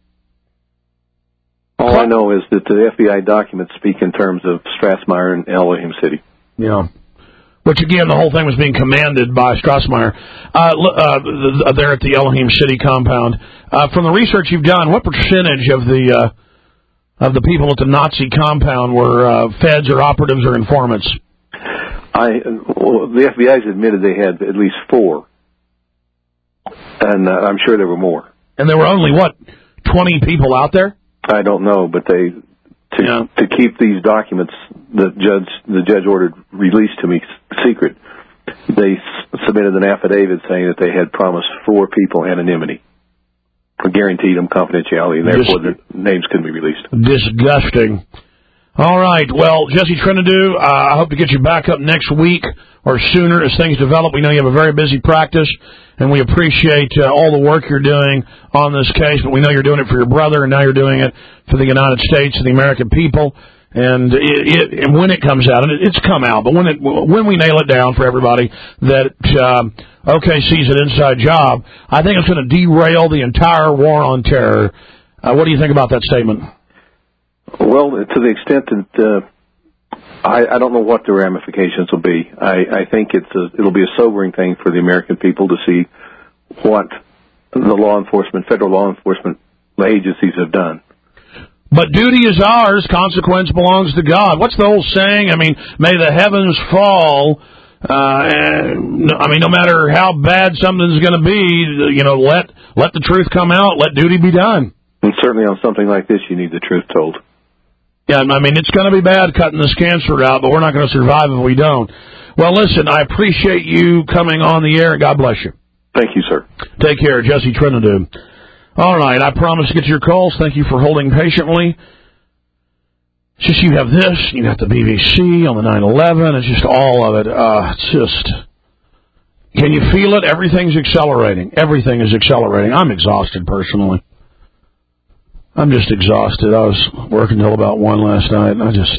All I know is that the F B I documents speak in terms of Strassmeyer and Elohim City. Yeah. Which, again, the whole thing was being commanded by Strassmeyer. Uh, uh, there at the Elohim City compound. Uh, from the research you've done, what percentage of the uh, of the people at the Nazi compound were uh, feds or operatives or informants? I well, the F B I's admitted they had at least four, and uh, I'm sure there were more. And there were only, what, twenty people out there? I don't know, but they to yeah. to keep these documents the judge the judge ordered released to me secret. They s- submitted an affidavit saying that they had promised four people anonymity, or guaranteed them confidentiality, and therefore Dis- their names couldn't be released. Disgusting. All right. Well, Jesse Trinidad, uh, I hope to get you back up next week or sooner as things develop. We know you have a very busy practice, and we appreciate uh, all the work you're doing on this case, but we know you're doing it for your brother, and now you're doing it for the United States and the American people. And, it, it, and when it comes out, and it, it's come out, but when it when we nail it down for everybody that um, O K C's an inside job, I think it's going to derail the entire war on terror. Uh, what do you think about that statement? Well, to the extent that uh, I, I don't know what the ramifications will be. I, I think it's a, it'll be a sobering thing for the American people to see what the law enforcement, federal law enforcement agencies have done. But duty is ours, consequence belongs to God. What's the old saying? I mean, may the heavens fall. Uh, and, I mean, no matter how bad something's going to be, you know, let let the truth come out, let duty be done. And certainly on something like this, you need the truth told. Yeah, I mean, it's going to be bad cutting this cancer out, but we're not going to survive if we don't. Well, listen, I appreciate you coming on the air, and God bless you. Thank you, sir. Take care, Jesse Trinidad. All right, I promise to get to your calls. Thank you for holding patiently. It's just you have this, you got the B B C on the nine eleven, it's just all of it. Uh, it's just, can you feel it? Everything's accelerating. Everything is accelerating. I'm exhausted personally. I'm just exhausted. I was working till about one last night, and I just,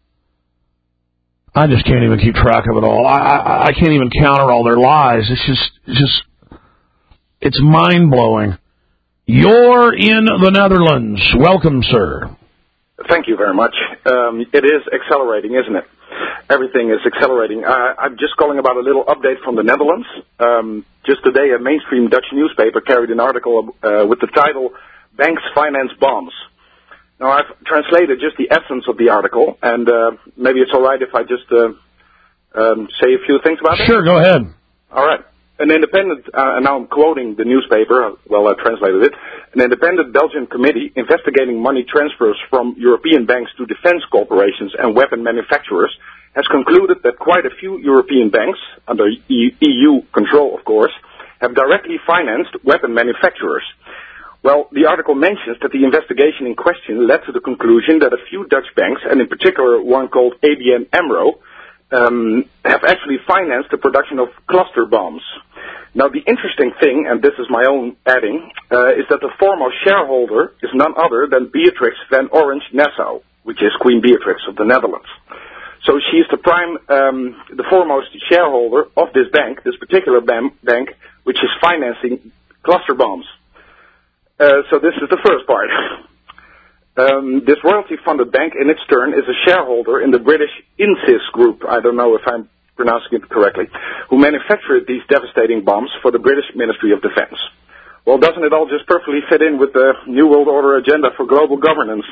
I just can't even keep track of it all. I, I, I can't even counter all their lies. It's just, it's just, it's mind-blowing. You're in the Netherlands. Welcome, sir. Thank you very much. Um, it is accelerating, isn't it? Everything is accelerating. Uh, I'm just calling about a little update from the Netherlands. Um, just today, a mainstream Dutch newspaper carried an article uh, with the title, Banks Finance Bombs. Now, I've translated just the essence of the article, and uh, maybe it's all right if I just uh, um, say a few things about it? Sure, go ahead. All right. An independent, uh, and now I'm quoting the newspaper, well, I translated it, an independent Belgian committee investigating money transfers from European banks to defense corporations and weapon manufacturers has concluded that quite a few European banks, under E U control, of course, have directly financed weapon manufacturers. Well, the article mentions that the investigation in question led to the conclusion that a few Dutch banks, and in particular one called A B N AMRO, um, have actually financed the production of cluster bombs. Now, the interesting thing, and this is my own adding, uh, is that the foremost shareholder is none other than Beatrix van Orange-Nassau, which is Queen Beatrix of the Netherlands. So she's the prime, um, the foremost shareholder of this bank, this particular bam- bank, which is financing cluster bombs. Uh, so this is the first part. um, this royalty-funded bank, in its turn, is a shareholder in the British Insys Group. I don't know if I'm pronouncing it correctly, who manufactured these devastating bombs for the British Ministry of Defense. Well, doesn't it all just perfectly fit in with the New World Order agenda for global governance?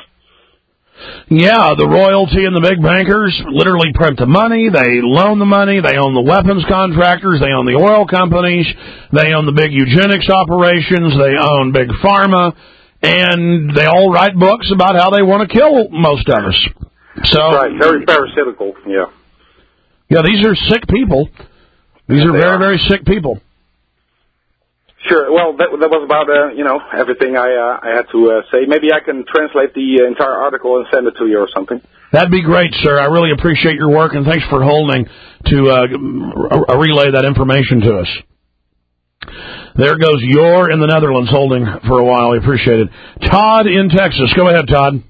Yeah, the royalty and the big bankers literally print the money, they loan the money, they own the weapons contractors, they own the oil companies, they own the big eugenics operations, they own big pharma, and they all write books about how they want to kill most of us. So, right, very parasitical, yeah. Yeah, these are sick people. These are very, very sick people. Sure. Well, that, that was about, uh, you know, everything I uh, I had to uh, say. Maybe I can translate the entire article and send it to you or something. That'd be great, sir. I really appreciate your work, and thanks for holding to uh, relay that information to us. There goes You're in the Netherlands holding for a while. I appreciate it. Todd in Texas. Go ahead, Todd.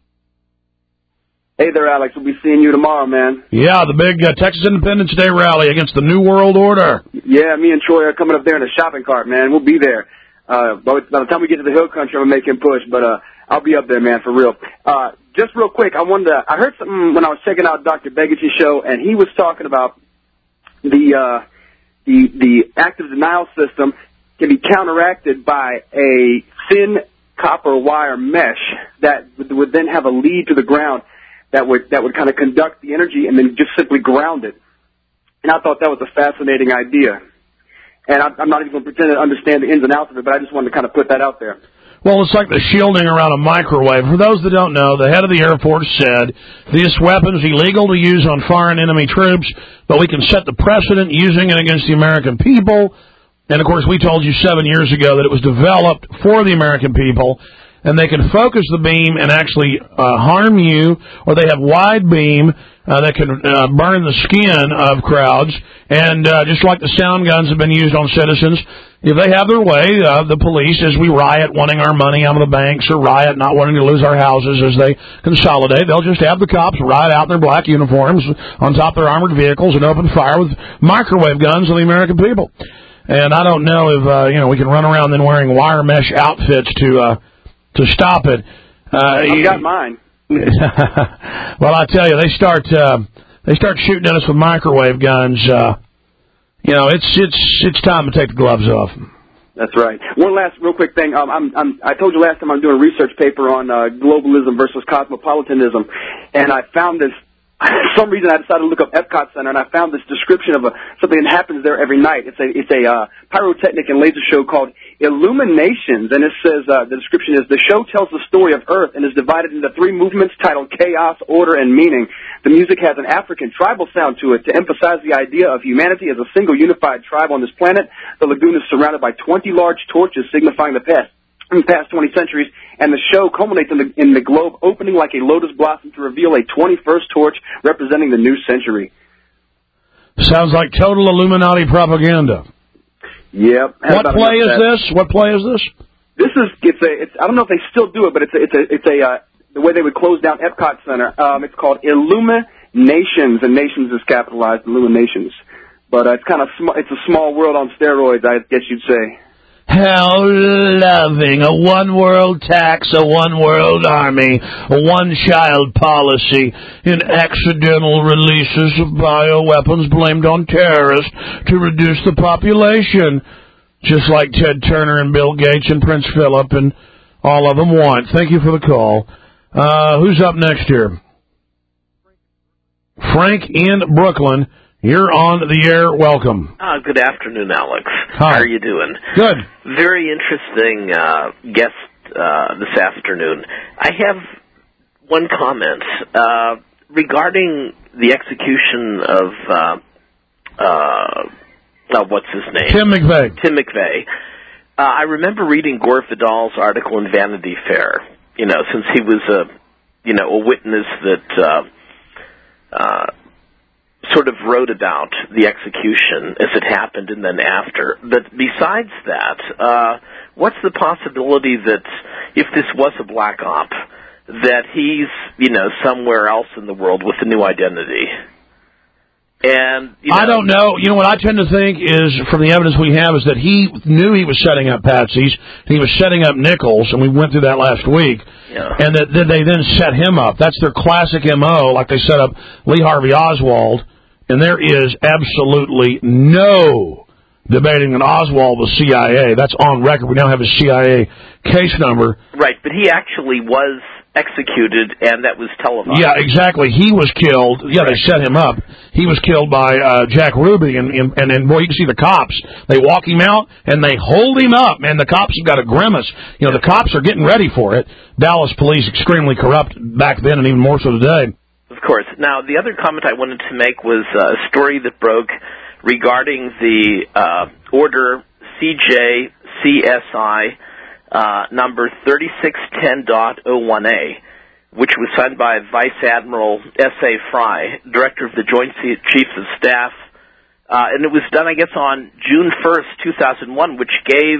Hey there, Alex. We'll be seeing you tomorrow, man. Yeah, the big uh, Texas Independence Day rally against the New World Order. Yeah, me and Troy are coming up there in a shopping cart, man. We'll be there. Uh, by the time we get to the hill country, I'm going to make him push, but uh, I'll be up there, man, for real. Uh, just real quick, I wanted to, I heard something when I was checking out Doctor Begage's show, and he was talking about the, uh, the, the active denial system can be counteracted by a thin copper wire mesh that would then have a lead to the ground that would that would kind of conduct the energy and then just simply ground it. And I thought that was a fascinating idea. And I, I'm not even going to pretend to understand the ins and outs of it, but I just wanted to kind of put that out there. Well, it's like the shielding around a microwave. For those that don't know, the head of the Air Force said this weapon is illegal to use on foreign enemy troops, but we can set the precedent using it against the American people. And, of course, we told you seven years ago that it was developed for the American people, and they can focus the beam and actually uh, harm you, or they have wide beam uh, that can uh, burn the skin of crowds. And uh, just like the sound guns have been used on citizens, if they have their way, uh, the police, as we riot wanting our money out of the banks or riot not wanting to lose our houses as they consolidate, they'll just have the cops ride out in their black uniforms on top of their armored vehicles and open fire with microwave guns on the American people. And I don't know if, uh, you know, we can run around then wearing wire mesh outfits to... Uh, to stop it. Uh, I've got mine. Well, I tell you, they start uh, they start shooting at us with microwave guns. Uh, you know, it's it's it's time to take the gloves off. That's right. One last real quick thing. Um, I'm, I'm, I told you last time I'm doing a research paper on uh, globalism versus cosmopolitanism, and I found this. For some reason, I decided to look up Epcot Center, and I found this description of a, something that happens there every night. It's a it's a uh, pyrotechnic and laser show called Illuminations, and it says uh, the description is the show tells the story of Earth and is divided into three movements titled Chaos, Order, and Meaning. The music has an African tribal sound to it to emphasize the idea of humanity as a single unified tribe on this planet. The lagoon is surrounded by twenty large torches signifying the past. In the past twenty centuries, and the show culminates in the, in the globe opening like a lotus blossom to reveal a twenty-first torch representing the new century. Sounds like total Illuminati propaganda. Yep. What play is this? What play is this? This is it's a it's I don't know if they still do it, but it's a, it's a it's a uh, the way they would close down Epcot Center. Um, it's called Illuminations, and nations is capitalized, Illuminations. But uh, it's kind of sm- it's a small world on steroids, I guess you'd say. How loving. A one-world tax, a one-world army, a one-child policy, and accidental releases of bioweapons blamed on terrorists to reduce the population, just like Ted Turner and Bill Gates and Prince Philip and all of them want. Thank you for the call. Uh, who's up next here? Frank in Brooklyn. You're on the air. Welcome. Uh, good afternoon, Alex. Hi. How are you doing? Good. Very interesting uh, guest uh, this afternoon. I have one comment uh, regarding the execution of, uh, uh, uh, what's his name? Tim McVeigh. Tim McVeigh. Uh, I remember reading Gore Vidal's article in Vanity Fair, you know, since he was a, you know, a witness that uh, uh, sort of wrote about the execution as it happened and then after. But besides that, uh, what's the possibility that if this was a black op, that he's, you know, somewhere else in the world with a new identity? And you know, I don't know. You know, what I tend to think is, from the evidence we have, is that he knew he was setting up patsies. He was setting up Nichols, and we went through that last week. Yeah. And that, that they then set him up. That's their classic M O, like they set up Lee Harvey Oswald. And there is absolutely no debating that Oswald was C I A. That's on record. We now have his C I A case number. Right, but he actually was executed, and that was televised. Yeah, exactly. He was killed. Yeah, right. They set him up. He was killed by uh, Jack Ruby, and, and, and, and, boy, you can see the cops. They walk him out, and they hold him up. Man, the cops have got a grimace. You know, the cops are getting ready for it. Dallas police, extremely corrupt back then, and even more so today. Of course. Now, the other comment I wanted to make was uh, a story that broke regarding the uh, order C J C S I uh, number thirty-six ten point oh one A, which was signed by Vice Admiral S A Fry, Director of the Joint Chiefs of Staff, uh, and it was done, I guess, on June first, two thousand one, which gave,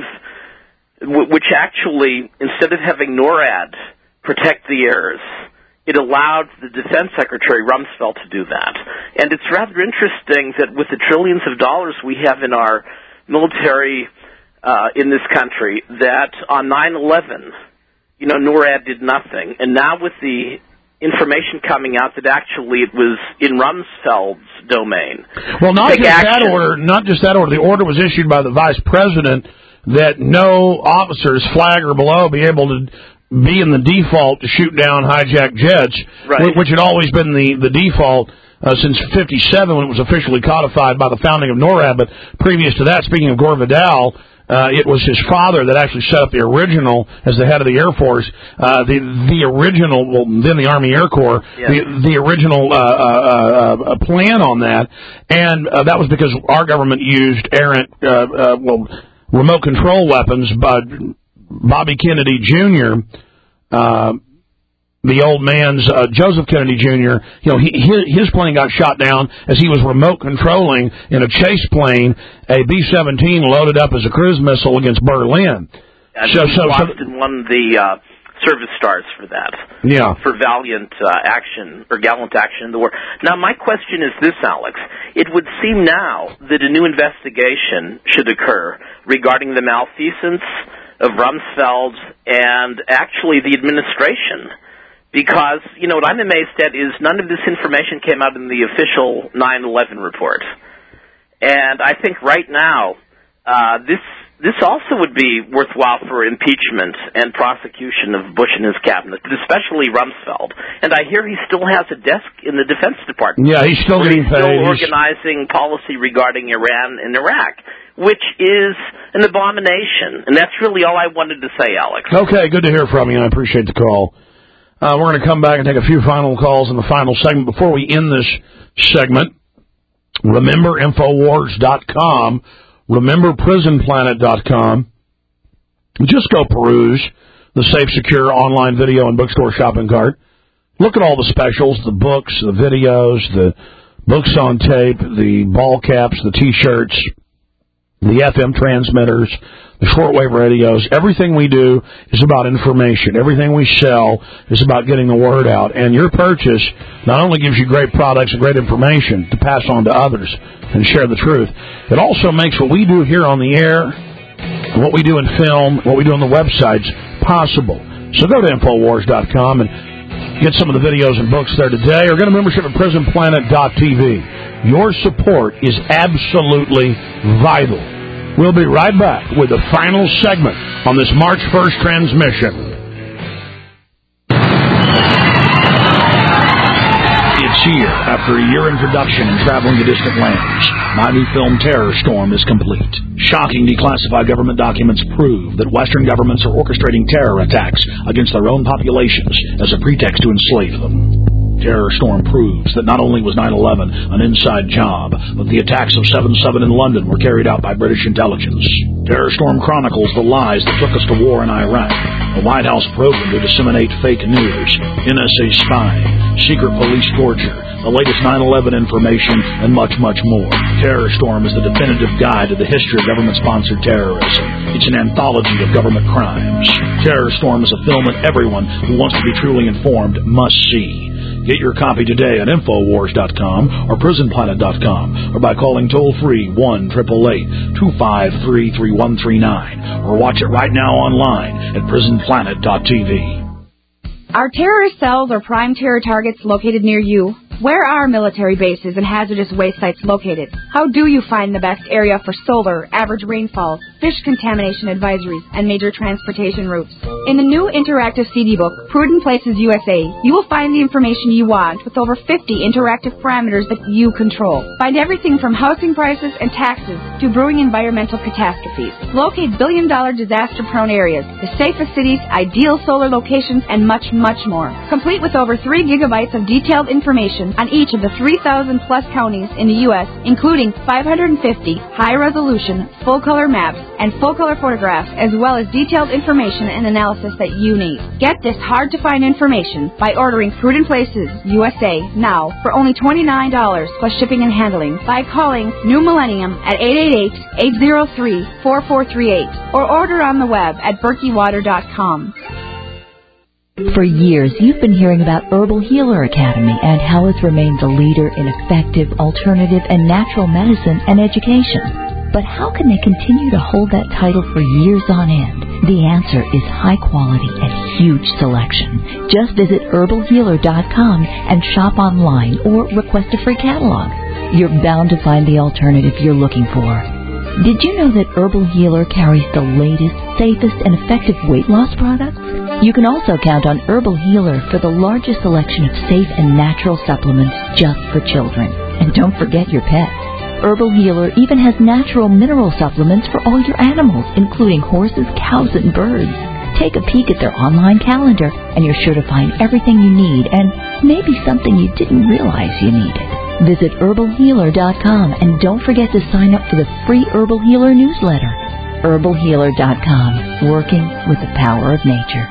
which actually, instead of having NORAD protect the heirs, it allowed the Defense Secretary Rumsfeld to do that. And it's rather interesting that with the trillions of dollars we have in our military uh, in this country, that on nine eleven, you know, NORAD did nothing. And now with the information coming out that actually it was in Rumsfeld's domain. Well, not just action. that order, not just that order. The order was issued by the Vice President that no officers, flag or below, be able to be in the default to shoot down hijacked jets, right. which had always been the, the default uh, since fifty-seven when it was officially codified by the founding of NORAD. But previous to that, speaking of Gore Vidal, uh, it was his father that actually set up the original, as the head of the Air Force, uh, the the original, well, then the Army Air Corps, yeah. the, the original uh, uh, uh, plan on that. And uh, that was because our government used errant, uh, uh, well, remote control weapons, but Bobby Kennedy Junior, uh, the old man's uh, Joseph Kennedy Junior, you know, he, his, his plane got shot down as he was remote controlling in a chase plane a B seventeen loaded up as a cruise missile against Berlin. And so, so, Boston so, won the uh, service stars for that. Yeah. For valiant uh, action or gallant action in the war. Now, my question is this, Alex. It would seem now that a new investigation should occur regarding the malfeasance of Rumsfeld and actually the administration. Because, you know, what I'm amazed at is none of this information came out in the official nine eleven report. And I think right now, uh, this this also would be worthwhile for impeachment and prosecution of Bush and his cabinet, but especially Rumsfeld. And I hear he still has a desk in the Defense Department. Yeah, he's still getting he's paid. Still He's organizing policy regarding Iran and Iraq, which is an abomination. And that's really all I wanted to say, Alex. Okay, good to hear from you. I appreciate the call. Uh, we're going to come back and take a few final calls in the final segment. Before we end this segment, remember Infowars dot com, remember Prison Planet dot com. Just go peruse the safe, secure online video and bookstore shopping cart. Look at all the specials, the books, the videos, the books on tape, the ball caps, the T-shirts, the F M transmitters, the shortwave radios. Everything we do is about information. Everything we sell is about getting the word out. And your purchase not only gives you great products and great information to pass on to others and share the truth, it also makes what we do here on the air, what we do in film, what we do on the websites possible. So go to Infowars dot com and get some of the videos and books there today, or get a membership at Prison Planet dot T V. Your support is absolutely vital. We'll be right back with the final segment on this March first transmission. It's here. After a year in production and traveling to distant lands, my new film Terror Storm is complete. Shocking declassified government documents prove that Western governments are orchestrating terror attacks against their own populations as a pretext to enslave them. Terror Storm proves that not only was nine eleven an inside job, but the attacks of seven seven in London were carried out by British intelligence. Terror Storm chronicles the lies that took us to war in Iraq, a White House program to disseminate fake news, N S A spying, secret police torture, the latest nine eleven information, and much, much more. Terror Storm is the definitive guide to the history of government-sponsored terrorism. It's an anthology of government crimes. Terror Storm is a film that everyone who wants to be truly informed must see. Get your copy today at Infowars dot com or Prison Planet dot com, or by calling toll-free one eight eight eight, two five three, three one three nine, or watch it right now online at Prison Planet dot T V. Are terrorist cells or prime terror targets located near you? Where are military bases and hazardous waste sites located? How do you find the best area for solar, average rainfall, fish contamination advisories, and major transportation routes? In the new interactive C D book, Prudent Places U S A, you will find the information you want with over fifty interactive parameters that you control. Find everything from housing prices and taxes to brewing environmental catastrophes. Locate billion-dollar disaster-prone areas, the safest cities, ideal solar locations, and much, much more. Complete with over three gigabytes of detailed information on each of the three thousand plus counties in the U S, including five hundred fifty high-resolution, full-color maps and full-color photographs, as well as detailed information and analysis that you need. Get this hard-to-find information by ordering Prudent Places U S A now for only twenty-nine dollars plus shipping and handling by calling New Millennium at eight eight eight, eight zero three, four four three eight or order on the web at berkey water dot com. For years, you've been hearing about Herbal Healer Academy and how it's remained the leader in effective, alternative, and natural medicine and education. But how can they continue to hold that title for years on end? The answer is high quality and huge selection. Just visit herbal healer dot com and shop online or request a free catalog. You're bound to find the alternative you're looking for. Did you know that Herbal Healer carries the latest, safest, and effective weight loss products? You can also count on Herbal Healer for the largest selection of safe and natural supplements just for children. And don't forget your pets. Herbal Healer even has natural mineral supplements for all your animals, including horses, cows, and birds. Take a peek at their online calendar, and you're sure to find everything you need and maybe something you didn't realize you needed. Visit herbal healer dot com and don't forget to sign up for the free Herbal Healer newsletter. herbal healer dot com, working with the power of nature.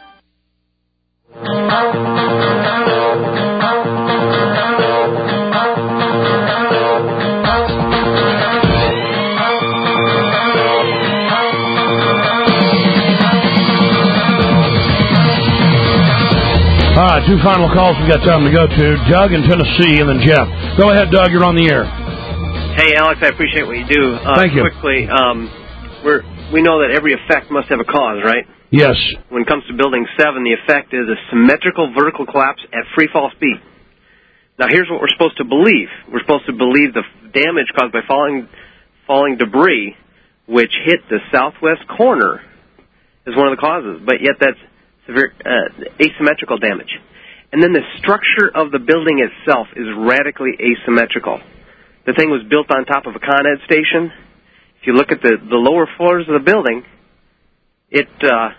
All right, two final calls we got time to go to. Doug in Tennessee and then Jeff. Go ahead, Doug. You're on the air. Hey, Alex, I appreciate what you do. Uh, Thank you. Quickly, um, we're, we know that every effect must have a cause, right? Yes. When it comes to Building seven, the effect is a symmetrical vertical collapse at free fall speed. Now, here's what we're supposed to believe. We're supposed to believe the damage caused by falling falling debris which hit the southwest corner is one of the causes, but yet that's severe uh, asymmetrical damage. And then the structure of the building itself is radically asymmetrical. The thing was built on top of a Con Ed station. If you look at the, the lower floors of the building, it uh,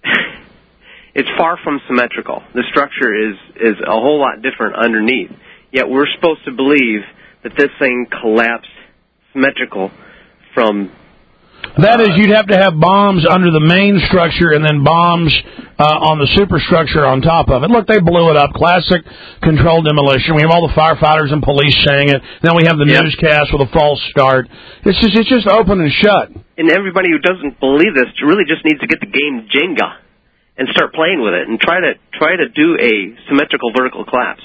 it's far from symmetrical. The structure is, is a whole lot different underneath. Yet we're supposed to believe that this thing collapsed symmetrical from... That is, you'd have to have bombs under the main structure and then bombs uh, on the superstructure on top of it. Look, they blew it up. Classic controlled demolition. We have all the firefighters and police saying it. Then we have the yep. newscast with a false start. It's just it's just open and shut. And everybody who doesn't believe this really just needs to get the game Jenga and start playing with it and try to try to do a symmetrical vertical collapse.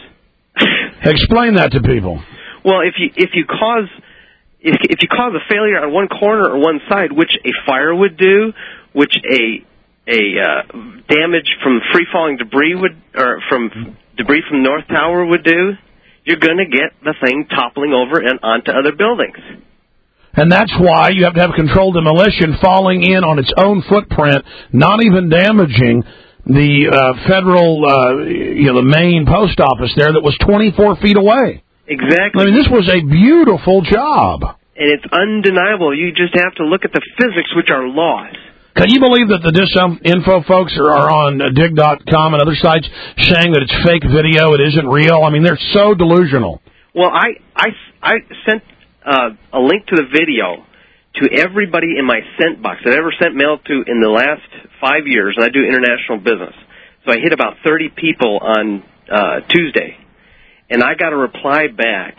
Explain that to people. Well, if you if you cause If, if you cause a failure on one corner or one side, which a fire would do, which a a uh, damage from free-falling debris would, or from debris from North Tower would do, you're going to get the thing toppling over and onto other buildings. And that's why you have to have controlled demolition falling in on its own footprint, not even damaging the uh, federal, uh, you know, the main post office there that was twenty-four feet away. Exactly. I mean, this was a beautiful job. And it's undeniable. You just have to look at the physics, which are laws. Can you believe that the disinfo folks are, are on dig dot com and other sites saying that it's fake video, it isn't real? I mean, they're so delusional. Well, I, I, I sent uh, a link to the video to everybody in my sent box that I ever sent mail to in the last five years, and I do international business. So I hit about thirty people on uh, Tuesday. And I got a reply back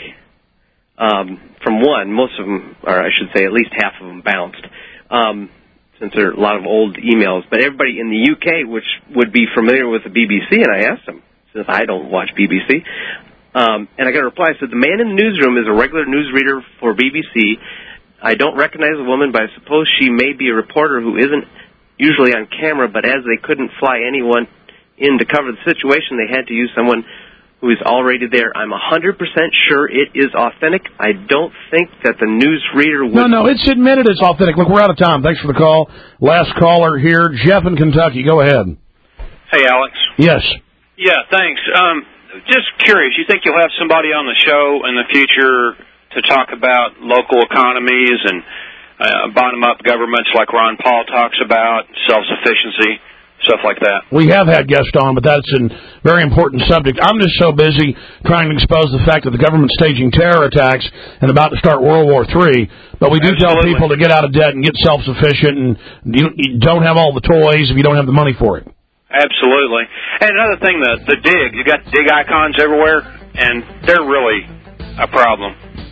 um, from one. Most of them, or I should say at least half of them bounced, um, since there are a lot of old emails. But everybody in the U K, which would be familiar with the B B C, and I asked them, since I don't watch B B C, um, and I got a reply. I said, the man in the newsroom is a regular newsreader for B B C. I don't recognize the woman, but I suppose she may be a reporter who isn't usually on camera, but as they couldn't fly anyone in to cover the situation, they had to use someone who is already there. I'm one hundred percent sure it is authentic. I don't think that the newsreader would... No, no, it's admitted it's authentic. Look, we're out of time. Thanks for the call. Last caller here, Jeff in Kentucky. Go ahead. Hey, Alex. Yes. Yeah, thanks. Um, just curious, you think you'll have somebody on the show in the future to talk about local economies and uh, bottom-up governments like Ron Paul talks about, self-sufficiency? Stuff like that. We have had guests on, but that's a very important subject. I'm just so busy trying to expose the fact that the government's staging terror attacks and about to start World War Three. But we do Absolutely. tell people to get out of debt and get self-sufficient, and you, you don't have all the toys if you don't have the money for it. Absolutely. And another thing, the, the dig. You got dig icons everywhere, and they're really a problem.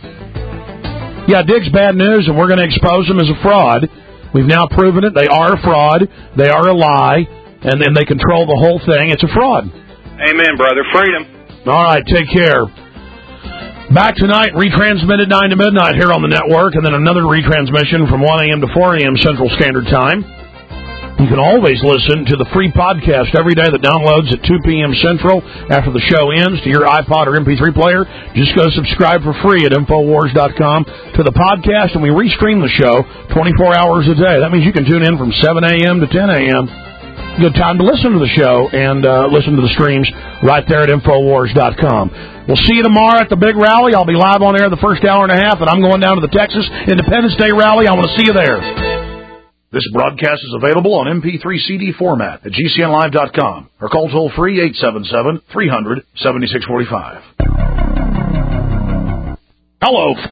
Yeah, dig's bad news, and we're going to expose them as a fraud. We've now proven it. They are a fraud. They are a lie. And then they control the whole thing. It's a fraud. Amen, brother. Freedom. All right. Take care. Back tonight, retransmitted nine to midnight here on the network, and then another retransmission from one a.m. to four a.m. Central Standard Time. You can always listen to the free podcast every day that downloads at two p.m. Central after the show ends to your iPod or M P three player. Just go subscribe for free at Infowars dot com to the podcast, and we restream the show twenty-four hours a day. That means you can tune in from seven a.m. to ten a.m. Good time to listen to the show and uh, listen to the streams right there at Infowars dot com. We'll see you tomorrow at the big rally. I'll be live on air the first hour and a half, and I'm going down to the Texas Independence Day rally. I want to see you there. This broadcast is available on M P three C D format at G C N live dot com or call toll-free eight seven seven, three hundred, seventy-six forty-five. Hello.